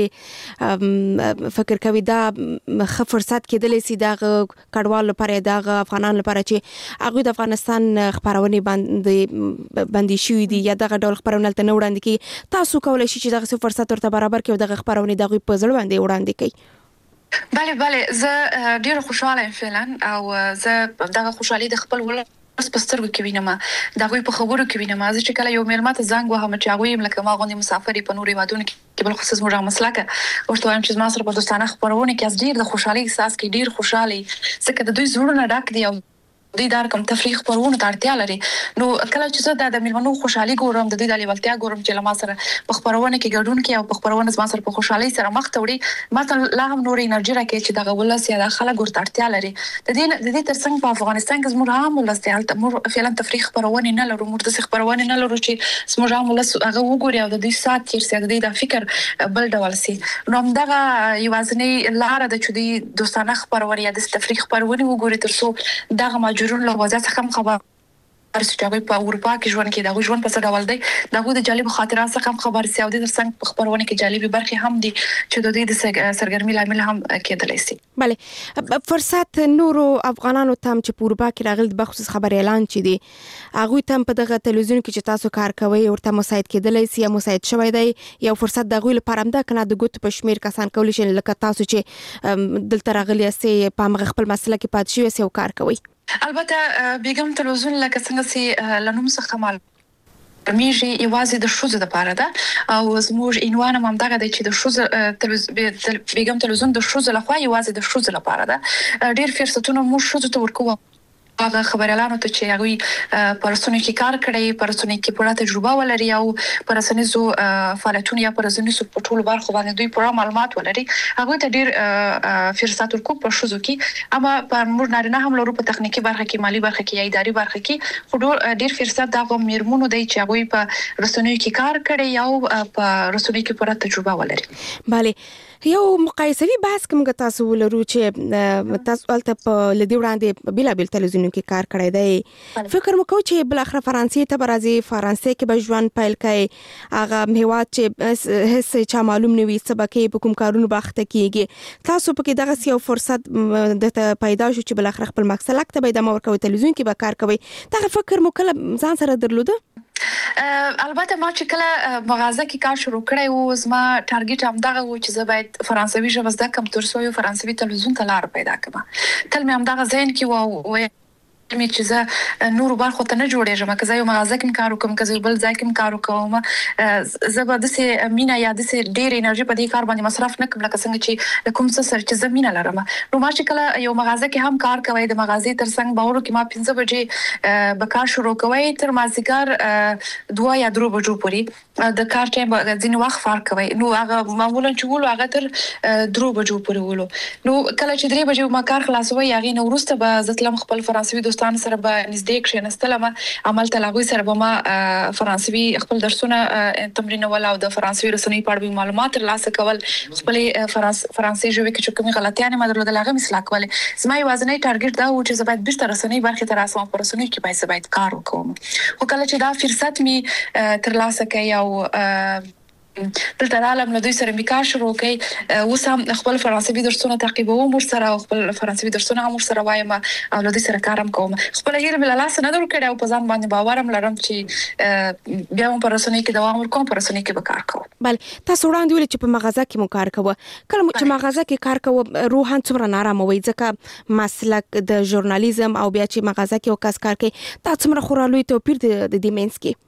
فکر کوي دا ښه فرصت کېدلی سي دا کډوال لپاره دا افغانان لپاره چې هغه د افغانستان خبرونه باندې باندې شوې دي یا دغه ډول خبرونه تل نه وړاندې کی تاسو کولای شئ چې دغه فرصت ورته برابر کړئ دغه خبرونه دغه په ځل باندې وړاندې کړئ بله بله زه ډیر خوشاله یم فعلا او زه دغه خوشحالي د خپل ولر پسترګو کې وینم دا غوي په خبرو کې وینم چې کله یو میلمه ته زنګ وهم چې هغه يم لکه ما غوندي مسافر په نوري وادونو کې بل خصوص موږ مسلکه ورته وایم چې ما سره په دوستانه خبرونه کې از ډیر د خوشحالي احساس کې ډیر خوشحالي ځکه د دوی زړونه ډک دي او دوی دار کوم تفریح خبرونه ته اړتیا لري نو کله چې زه د میلمنو خوشحالي ګورم د دوی د لیوالتیا ګورم چې لما سره په خبرونه کې ګډون کوي او په خبرونه زما سره په خوشحالي سره مخ ته وړي ما ته لا هم نور انرژي راکړي چې دغه ولس یا د خلک ورته اړتیا لري د دې د دې ترڅنګ په افغانستان کې زموږ عام ولس ته موږ فعلا تفریح خبرونه نه لرو موږ د خبرونه نه لرو چې زموږ عام ولس هغه وګوري او د دوی سات تیر سي د دې د فکر بل ډول سي نو دغه یوازنی لار د چودي دوستانه خبرونه یا د تفریح خبرونه وګوري ترڅو دغه ماجورون له وضعیت څخه خبر ارسټاوي په اروپا کې ژوند کې دا ژوند په څه ډول دی دا د جالب خاطرات څخه خبر سي او د ترڅنګ خبرونه کې جالب برخه هم دي چې د دې د سرګرمي لامل هم کېدلی سي بله فرصت نورو افغانانو تم چې په اروپا کې راغلي د بخصوص خبر اعلان چي دي هغه تم په دغه تلویزیون کې چې تاسو کار کوي ورته مساعد کېدلی سي یا مساعد شوی دی یو فرصت د غوښل لپاره هم دا کنه د ګوت په شمیر کسان کولی شي لکه تاسو چې دلته راغلي سي په مغ خپل مسله کې پات شوی سي او کار کوي البته بیګم تلویزیون لکه څنګه چې لنوم څخه مال میږي یوازې د شوزه د پاره ده او زموږ عنوان هم دغه دی چې د شوزه تلویزیون بیګم تلویزیون د شوزه لخوا یوازې د شوزه لپاره ده ډیر فرصتونه مو شوزه ته ورکوه هغه خبريالانو ته چې هغه پرسونی کې کار کړی پرسونی کې پوره تجربه ولري او پرسونی زو فعالیتونه یا پرسونی سو په ټول برخو باندې دوی پوره معلومات ولري هغه ته ډیر فرصت ورکو په شوزو کې اما په موږ نارینه هم لرو په تخنیکی برخه کې مالی برخه کې یا اداري برخه کې خو ډیر فرصت د میرمنو دی چې هغه په رسنیو کې کار کړي او په رسنیو کې پوره تجربه ولري bale یو مقایسوي بحث کوم تاسو ولرو چې تاسو ولته په لدی وړاندې بلا بل تلویزیون کې کار کړی دی فکر مکو چې بل اخر فرانسې ته برازي فرانسې کې به ژوند پایل کړي هغه هیواد چې هیڅ چا معلوم نه وي سبکه په کوم کارونو باخته کیږي تاسو په کې دغه یو فرصت د پیدا شو چې بل اخر خپل مقصد لکه به د مور کوي تلویزیون کې به کار کوي دا فکر مو کله ځان سره درلوده البته ما چې کله مغازه کې کار شروع کړی و زما ټارګټ هم دغه و چې زه باید فرانسوي ژبه زده کړم تر څو یو فرانسوي تلویزیون ته لار پیدا کړم تل مې هم دغه ذهن کې و مې چې زه نور برخو ته نه جوړېږم که زه یو مغازه کې کار وکم که زه بل ځای کې کار وکم زه به د سه مینا یا د سه ډېر انرژي په دې کار باندې مصرف نه کوم لکه څنګه چې کوم څه سره چې زه مینا لرم نو ما چې کله یو مغازه کې هم کار کوي د مغازې ترڅنګ باور کې ما پنځه بجې به کار شروع کوي تر مازیګر دوه یا درو بجو پورې د کار ټایم ځینې وخت فرق کوي نو هغه معمولا چې ولو هغه تر درو بجو پورې ولو نو کله چې درې بجې ما کار خلاصوي هغه نو ورسته به زتلم خپل فرانسوي دوست تان سره به نږدې کښینستلم عمل تلاغوي سره به ما فرانسوي خپل درسونه تمرین ول او د فرانسوي رسنۍ په اړه معلومات ترلاسه کول خپل فرانسوي ژبه کې کومې غلطیاں ما درلودل هغه مثلا کول زما یوازنی ټارګټ دا و چې زه باید بیرته رسنۍ برخه ته راسم په رسنۍ کې باید باید کار وکوم خو کله چې دا فرصت می ترلاسه کړ او دلته عالم له دوی سره میکار شروع کړي اوس هم خپل فرانسوي درسونه تعقیبوم ور سره خپل فرانسوي درسونه هم ور سره وایم او له دوی سره کارم کوم خپل یې بل لاس نه درو کړی او په ځان باندې باورم لرم چې بیا هم پر رسنۍ کې دوام ورکوم پر رسنۍ کې به کار کوم بل تاسو وړاندې ویل چې په مغازه کې مو کار کوه کله چې مغازه کې کار کوه روحان څومره نارامه وي ځکه مسلک د ژورنالیزم او بیا چې مغازه کې وکاس کار کوي تاسو څومره خورالوي توپیر د دې مینس کې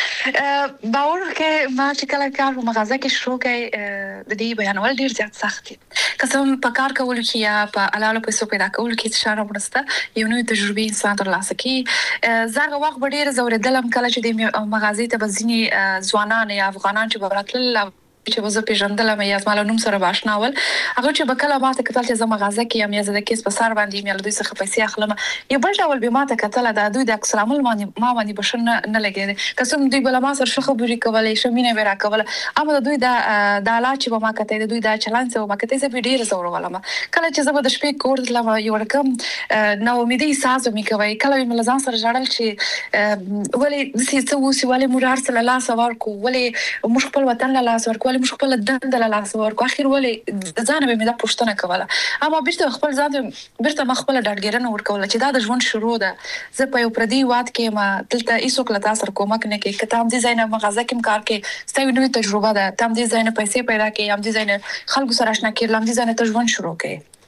باور کې ما چې کله کار په مغازه کې شروع کړ د دې بیانول ډیر زیات سخت دي قسم په کار کول کې یا په الاله پیسو پیدا کول کې اشاره ورسته یو نوې تجربه انسان ترلاسه کوي زغه وخت ډیر زوردلم کله چې د مغازې ته بزنی ځوانان یا افغانان چې براتل چې وزه پیژندلم یا زما نوم سره باشنا ول هغه چې بکله ماته کتل چې زما مغازه کې یم یا زده کیس په سر باندې مې له دوی څخه پیسې اخلم یو بل ډول به ماته کتل د دوی د السلام علیکم ما باندې بشن نه لګیږي قسم دوی بل ما سره شخه بوري کولای شمینه ورا کوله اما دوی د د الا چې ما کته دوی د چلان څه ما کته څه ډیر زور ولم کله چې زما د شپې کور دلم یو رقم نو امیدي احساس مې کوي کله مې لزان سره جړل چې ولې د څه څه وسی ولې مورار سره لا سوار کو ولې مش خپل وطن لا سوار کو مش خپل دند لا سوار کو اخر ولې ځان به مې دا پښتنه کوله اما بیرته خپل ځان بیرته مخبل ډاډګرنه ورکول چې دا د ژوند شروع ده زه په یو پردي واد کې ما دلته ایسو کله تاسو کومک نه کې کته هم دي زاینه مغازه کې کار کې ستاسو نوې تجربه ده تم دي زاینه پیسې پیدا کې هم دي زاینه خلکو سره آشنا کړل هم دي زاینه ته ژوند شروع کې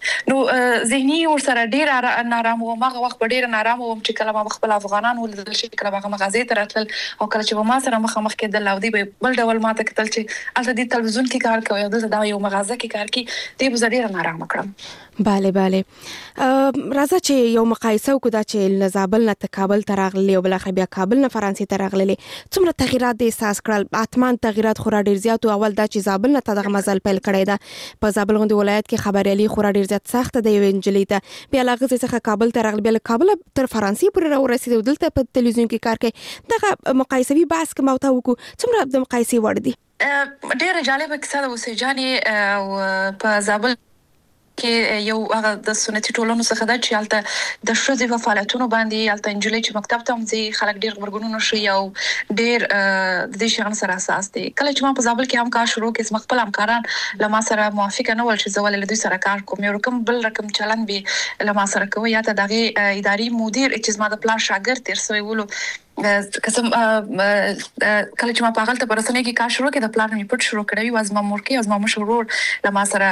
نو ذهني ور سره ډیر نارام و ماغه وخت ډیر نارام و چې کله ما خپل افغانان ولدل شي کله هغه مغازې ته راتل او کله چې ما سره مخ مخ کېدل او دی بل ډول ماته کتل چې الته د تلویزیون کې کار کوي او د یو مغازه کې کار کوي دی به ډیر نارام کړم. bale bale راځه چې یو مقایسه وکړو دا چې له زابل نه کابل ته راغلي او بل اخر بیا کابل نه فرانسې ته راغلي څومره تغیرات د احساس کړل اتمان تغیرات خورا ډیر زیات او اول دا چې زابل نه دغه مزل پیل کړی دا په زابل غوندي ولایت کې خبريالي خورا ډیر زیات سخت دی انجلی ته بیا لغه څخه کابل ته راغلي بیا کابل تر فرانسې پورې ورسېد دلته په تلویزیون کې کار کوي دغه مقایسوي بحث کوم او تا وکړو څومره د مقایسې وړ دي ډیر جالب کیسه ده وسې جاني او په زابل کې یو هغه د سنتي ټولنو څخه دا چې البته د شوزي په فعالیتونو باندې البته انجلۍ چې مکتب ته مزي خلک ډیر خبرګونونه شي او ډیر د دې شغل سره اساس دي کله چې ما په زابل کې هم کار شروع کړم خپل همکاران لما سره موافق نه ول چې زول له دوی سره کار کوم یو رقم بل رقم چلن به لما سره کوي یا ته دغه اداري مدیر چې ما د پلان شاګرد تر سوی ولو قسم کله چې ما په غلطه پرسنه کې کار شروع کړ د پلان می پټ شروع کړی واز ما مورکی از ما مشرور لما سره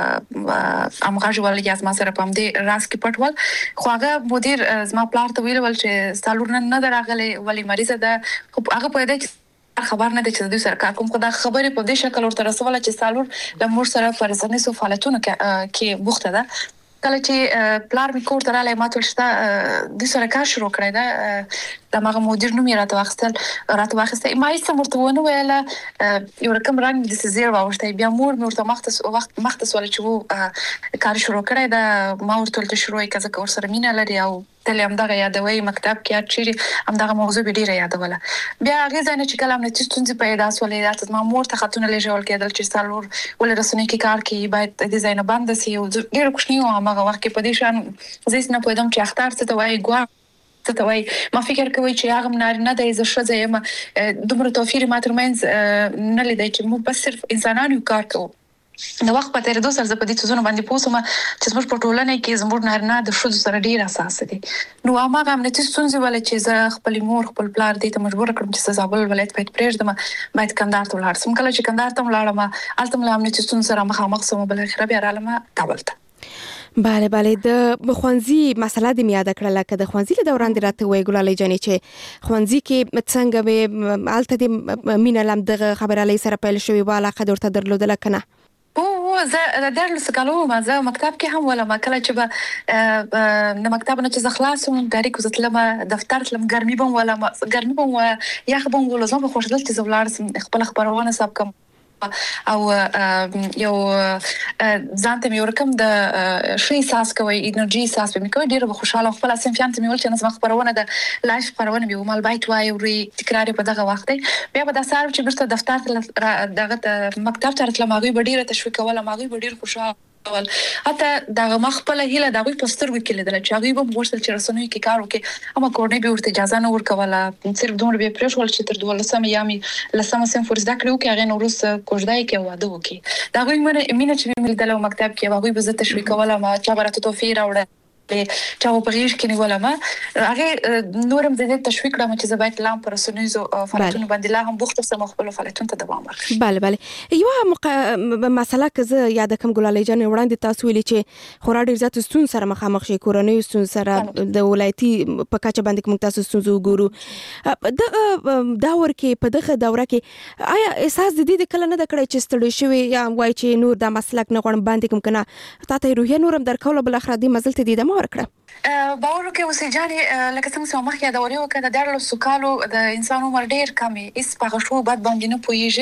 امغاج ول یا ما سره پم دي راس کې پټ ول خو هغه مدیر زما پلان ته ویل ول چې سالور نه دراغله ولی مریضه ده هغه په دې خبر نه دي چې دوی سره کوم خدای خبرې په دې شکل ورته رسوله چې سالور د مور سره پرسنه سو فعالیتونه کې بوخته ده کله چې پلار می کور ته راځي ما ټول شته د سره کار شروع کړی دا د ماغه مدیر نوم یې راته واخستل راته واخسته ما یې سمورته ویل یو رقم رنګ د سزیر واوښته بیا مور مې ورته مختص وخت مختص ول چې کار شروع کړی دا ما ورته ته شروع کړه ځکه ور سره مینه لري او تل هم دغه یادوي مکتب کې چې هم دغه موضوع به ډیره یادوله بیا هغه ځنه چې کلام نه چې پیدا سولې راته ما مور ته خاتون له جوړ کېدل چې سالور ول رسنۍ کې کار کوي باید د ډیزاین باندې سي او ډیره کوښنی و هغه وخت کې په دې شان زه نه پوهیدم چې اختر څه ته وایي ګوا څه ته وایي ما فکر کوي چې هغه منار نه د زړه ځای ما دومره توفیر ما ترمنځ نه لیدای چې مو بس صرف انسانانو کار کوو نو وخت په تیر دوه سره په دې څه باندې پوسوم چې زموږ په ټولنه کې زموږ نارینه د شذ سره ډیر اساس دي نو هغه هم نتیجه څنګه ولې چې زه خپل مور خپل پلار دې ته مجبور کړم چې زابل ولایت په پرېږدم باید کندهار ته ولاړ سم کله چې کندهار ته ولاړم الته مله هم نتیجه څنګه سره مخامخ سم بل اخر بیا رالم کابل ته bale bale د خوانزي مسله د میاده کړل کده خوانزي له دوران دی راته وای ګلالي جانې چې خوانزي کې څنګه به الته د مینه لم د خبرالي سره پیل شوی والا قدر ته درلودل کنه او زه د درس کالو ما زه مکتب کې هم ولا ما کله چې به د مکتب نه چې خلاصوم ډایرک وزتلم دفتر تلم ګرمي بم ولا ګرمي بم یا خبم ولا زما په خوشدل چې زولار خپل خبرونه سب کم او یو ځانته مې ورکم د شي احساس کوي انرژي احساس به مې کوي ډیره خوشاله خپل اسیم فانت مې ول چې نظم خبرونه د لایف خبرونه به مال بایت وای او تکرار په دغه وخت بیا به د سار چې برته دفتر ته دغه مکتب ته راتلم هغه به ډیره تشویق کوله هغه به ډیره خوشاله ول اته دغه مخبل هله دغه پوسټر وکړل د چې هغه به ورسل چې رسنوي کې کار وکړي اما کورنۍ به ورته اجازه نه ورکوله صرف دومره به پرېښول چې تر دولسم یامي لسمه سم فرض دکړو کې هغه نورس کوژدای کې واده وکړي دغه مینه چې مې د مکتب کې هغه به زه تشویق کوله ما چا برته توفیر راوړل چا په غیږ کې نیول ما هغه نورم د تشویق کړم چې زبایت لام پر سنوزو فعالیتونو باندې لا هم بوخته سم خپل فعالیتونو ته دوام ورکړي bale bale یو مق... مسله که یاد کوم ګلالي جان وړاندې تاسو ویلي چې خورا ډیر زیات ستون سره مخامخ شي کورنۍ ستون سره د ولایتي په کچه باندې کوم تاسو ستون وګورو د دا ورکه په دغه دوره کې آیا احساس د دې کله نه د کړی چې ستړي شوی یا وای چې نور د مسلک نه غوړم باندې کوم کنه تاسو روحي نورم درکول بل اخر دې مزل ته دې د ورکړه باور کې وسجاني لکه څنګه چې مخکې دا وریو کړه د درلو سکالو د انسان عمر ډیر کمی اس په شو بعد باندې نه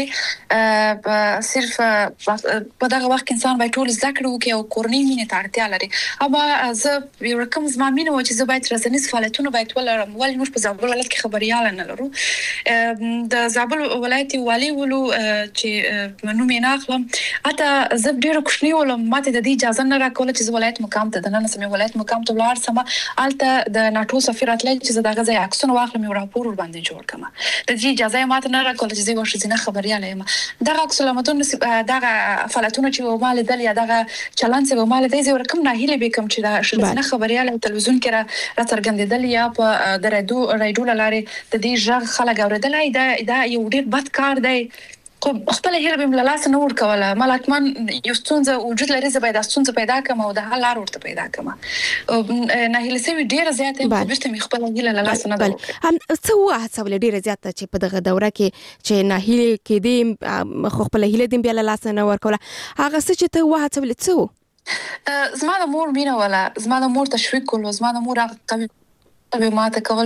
پويږي صرف په دغه وخت انسان باید ټول ذکر وکي او کورنۍ مینه ته اړتیا لري اما زه یو رقم زما مینه و چې زه باید رسنیز فعالیتونه باید ولرم ولې موږ په زابل ولایت کې خبريال نه لرو د زابل ولایت والی ولو چې نو مې نه اخلم اته زه ډیر کوښنی ولم ماته د دې اجازه نه راکول چې ولایت مقام ته د نن سمې ولایت مقام ته ولار سم الته د ناتو سفیرات لای چې دغه ځای عکسونه واخلم یو راپور ور باندې جوړ کړم د دې اجازه ماته نه راکول چې زه ورشي نه خبريال یم دغه عکسونه متون دغه فعالیتونه چې مال دل یا دغه چلن چې مال دې زه ورکم نه هیله به کوم چې دا شنه خبريال تلویزیون کې را څرګندېدل یا په د رادیو رادیو لارې د دې ژغ خلک اوریدلای دا دا یو ډیر بد کار دی خو خپل هیله به ملالاس نه ور کوله ملاتمن یو ستونزه وجود لري زه باید ستونزه پیدا کوم او د حل لار ورته پیدا کوم نه هیله سوي ډیر زیات په بیرته می خپل هیله لالاس نه بل هم څه واه څول ډیر زیات چې په دغه دوره کې چې نه هیله کې دې خو خپل هیله دې بیا لالاس نه ور کوله هغه څه چې ته واه څول څه زما د مور مینه ولا زما د مور تشویق کول زما د مور هغه قوي به ما ته کول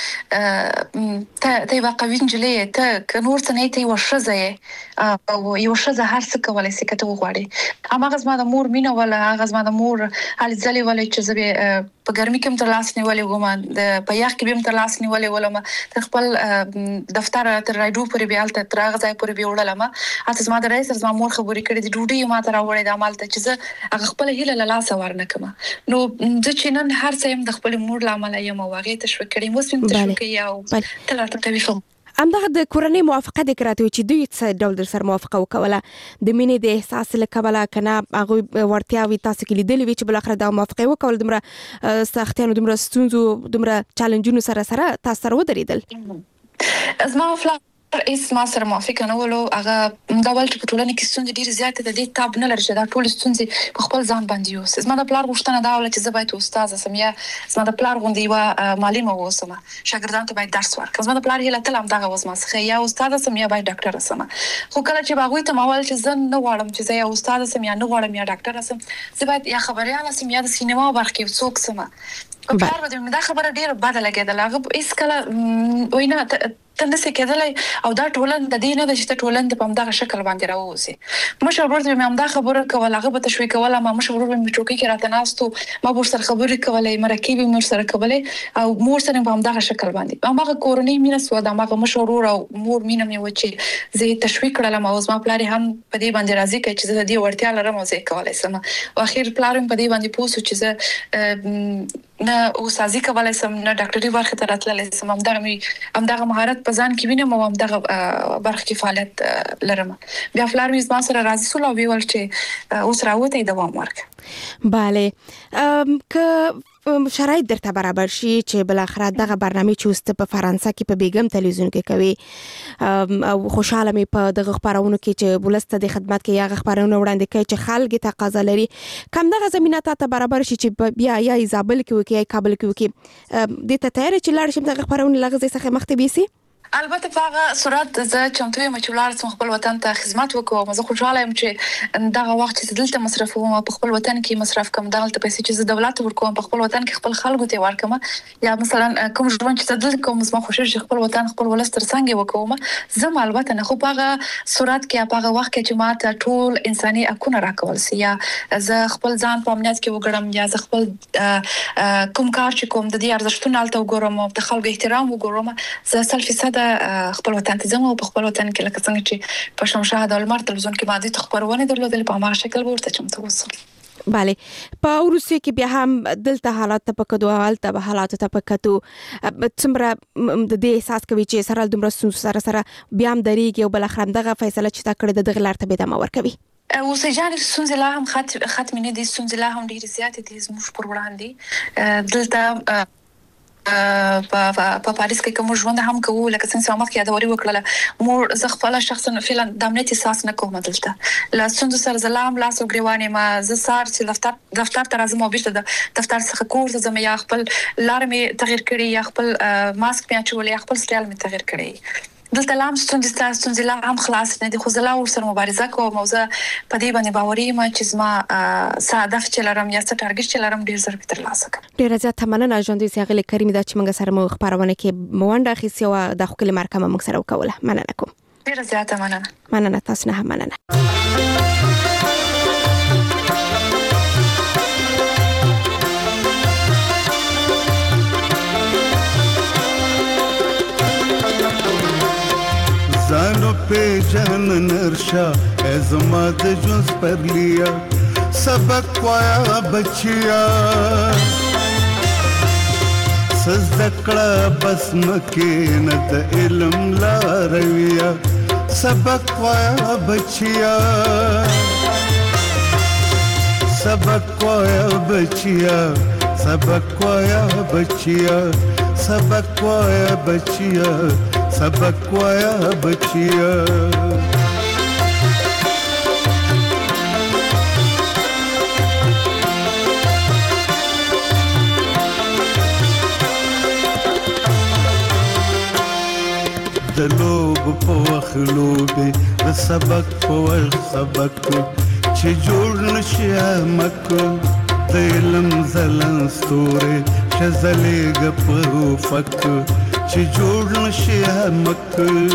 چې ته ته واقعي انجلې ته نور څه نه ته وشزه او یو شزه هر څه کولای شي کته وغواړي اما غزما د مور مینه ولا غزما د مور حال ځلې ولې چې زه په ګرمي کې تر لاس نیولې وم د په یخ کې به تر لاس نیولې ولم ته خپل دفتر تر راډیو پورې بیا تل تر هغه ځای پورې به وړلم اته زما د رئیس زما مور خبرې کړې د ډوډۍ ما ته راوړې د عمل ته چې زه هغه خپل هیله له لاس ورنه کما نو د چینن هر څه هم د خپل مور لامل یم واغې تشویق کړي مو سم تشویق یو تل راته کوي فهم همدغه د کورنۍ موافقه د کراته چې دوی څه ډول در سره موافقه وکوله د مینې د احساس لکوله کنه هغه ورتیاوي تاسو کې لیدلې وی چې بل اخر د موافقه وکول دمره سختیانو دمره ستونزو دمره چیلنجونو سره سره تاسو سره ودرېدل از ما فلا اس ما سره موافقه نه ولو هغه دا ول چې په ټولنه کې ستونزې ډېر زیات دي د تاب نه لري چې دا ټول ستونزې په خپل ځان باندې یو زما د پلار غوښتنه دا ول چې زه باید استاد سم یا زما د پلار غوندي و معلم اوسم شاګردانو ته باید درس ورکړم زما د پلار هیله تل هم دا وسمه څخه یا استاد سم یا باید ډاکټر سم خو کله چې باغوي ته ماول چې زه نه غواړم چې زه یا استاد سم یا نه غواړم یا ډاکټر سم زه باید یا خبريال سم یا د سینما برخه کې څوک سم په پلار باندې دا خبره ډیره بده لګیدله هغه هیڅ کله وینا تندسه کېدلای او دا ټولن د دې نه د چې ټولن په همدغه شکل باندې راوځي مشر ورته مې همدا خبره کوله هغه به تشویق کوله ما مشر ورته مې ټوکی کې راته ناستو ما ور سره خبرې کولې مرکې به مر سره کولې او مور سره په همدغه شکل باندې هغه کورنۍ مینه سو دا هغه مشر ور او مور مینه مې و چې زه تشویق کړم او زما پلار هم په دې باندې راضي کړ چې زه دې ورتیا لرم او زه کولای سم او اخر پلار هم په دې باندې پوسو چې زه نه او سازي کولای سم نه ډاکټري برخه ته راتللی سم همدغه مې همدغه مهارت په ځان کې وینم او همدغه برخه کې فعالیت لرم بیا فلار مې زما سره راضي سول او ویل چې اوس راوته دوام ورک bale که شرایط درته برابر شي چې بل اخر دغه برنامه چې اوس په فرانسه کې په بیګم تلویزیون کې کوي او خوشاله مې په دغه خبرونو کې چې ولسته د خدمت کې یا خبرونه وړاندې کوي چې خلک تقاضا لري کم دغه زمينه ته برابر شي چې بیا یا ایزابل کې وکي یا کابل کې وکي د ته تیار چې لاړ شم دغه خبرونه لغزي څخه مخته بيسي البته په هغه صورت زه چمتو یم چې ولر خپل وطن ته خدمت وکړم زه خوشاله یم چې دغه وخت چې دلته مصرف وم په خپل وطن کې مصرف کوم دغه پیسې چې زه دولت ورکوم په خپل وطن کې خپل خلکو ته ورکوم یا مثلا کوم ژوند چې دلته کوم زما خوشاله چې خپل وطن خپل ولستر څنګه وکوم زه البته نه خو په هغه صورت کې په هغه وخت کې چې ماته ټول انساني حقوق راکول سي یا زه خپل ځان په امنیت کې وګړم یا زه خپل کوم کار چې کوم د دې ارزښتونو الته وګورم او د خلکو احترام وګورم زه سل فیصد خپل وطن ته ځم او په خپل وطن کې لکه څنګه چې په شمشاد او لمر تلویزیون کې باندې خبرونه درلودل په هغه شکل ورته چمتو وسم bale په روسیه کې بیا هم دلته حالات ته پکدو حالت به حالات ته پکتو څومره د دې احساس کوي چې سره دومره سره سره بیا هم درېږي او بل اخر دغه فیصله چې تا کړې د دغه لار ته به دمه ورکوي اوسېجان ستونزې لا هم خط ختم نه دي ستونزې لا هم ډېر زیات دي زموږ پر وړاندې دلته په په پاریس کې کوم ژوند هم کوو لکه څنګه مخکې یادوري وکړه مور زه خپل شخصا فعلا د امنیت احساس نه کوم دلته لا څنګه سره زلام لاس او غریوانې ما زه سار چې دفتر دفتر ته راځم او بیرته د دفتر څخه کور ته ځم یا خپل لار مې تغیر کړی یا خپل ماسک مې اچولې یا خپل سټایل مې تغیر کړی دلته لام ستونزې تاسو ستونزې لا هم خلاص نه دي خو زه لا ورسره مبارزه کوم او زه په دې باندې باوري یم چې زما څه هدف چې لرم یا څه ټارګټ چې لرم ډیر زر به ترلاسه کړم ډیر زیات مننه ژوندۍ سیاغله کریم دا چې موږ سره مو خبرونه کې موانده خېسي او د خپل مرکه موږ سره وکوله مننه کوم ډیر زیات مننه مننه تاسو نه مننه زانو पे जन नरशा एज़माद जुज़ पर लिया सबक पाया बचिया सज़दकड़ा बस मकीनत इल्म ला रविया सबक पाया बचिया सबक पाया बचिया सबक पाया बचिया सबक पाया बचिया सबक पाया बचिया د لوب په وخت لوبې د سبق په وخت سبق چې جوړ نشي مک د علم زلن ستوري شزلېږ په افق چې جوړ نشي مک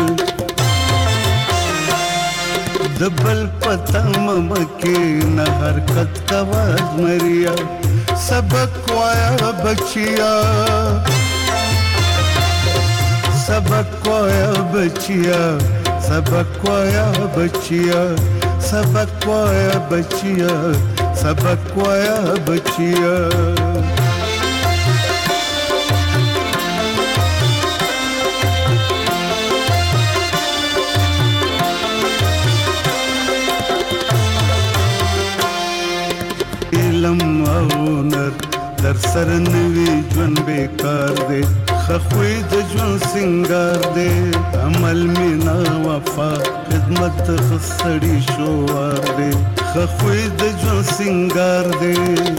د بل پتا ممکې نه حرکت کوا مریا سبق وایا بچیا سبق وایا بچیا سبق وایا بچیا سبق وایا بچیا سبق وایا بچیا علم او نر در سر نوی جون بیکار دے خخوی د جون سنگار دے عمل مینا وفا خدمت خسڑی شوار دے خخوی د جون سنگار دے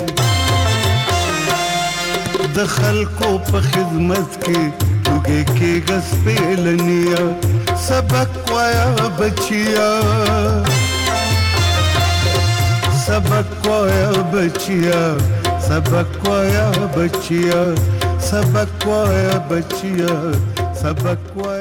د خلقو په خدمت کې توګه کې غس پیلنیا سبق وایا بچیا سبق وایا بچیا سبق وایا بچیا سبق وایا بچیا سبق وایا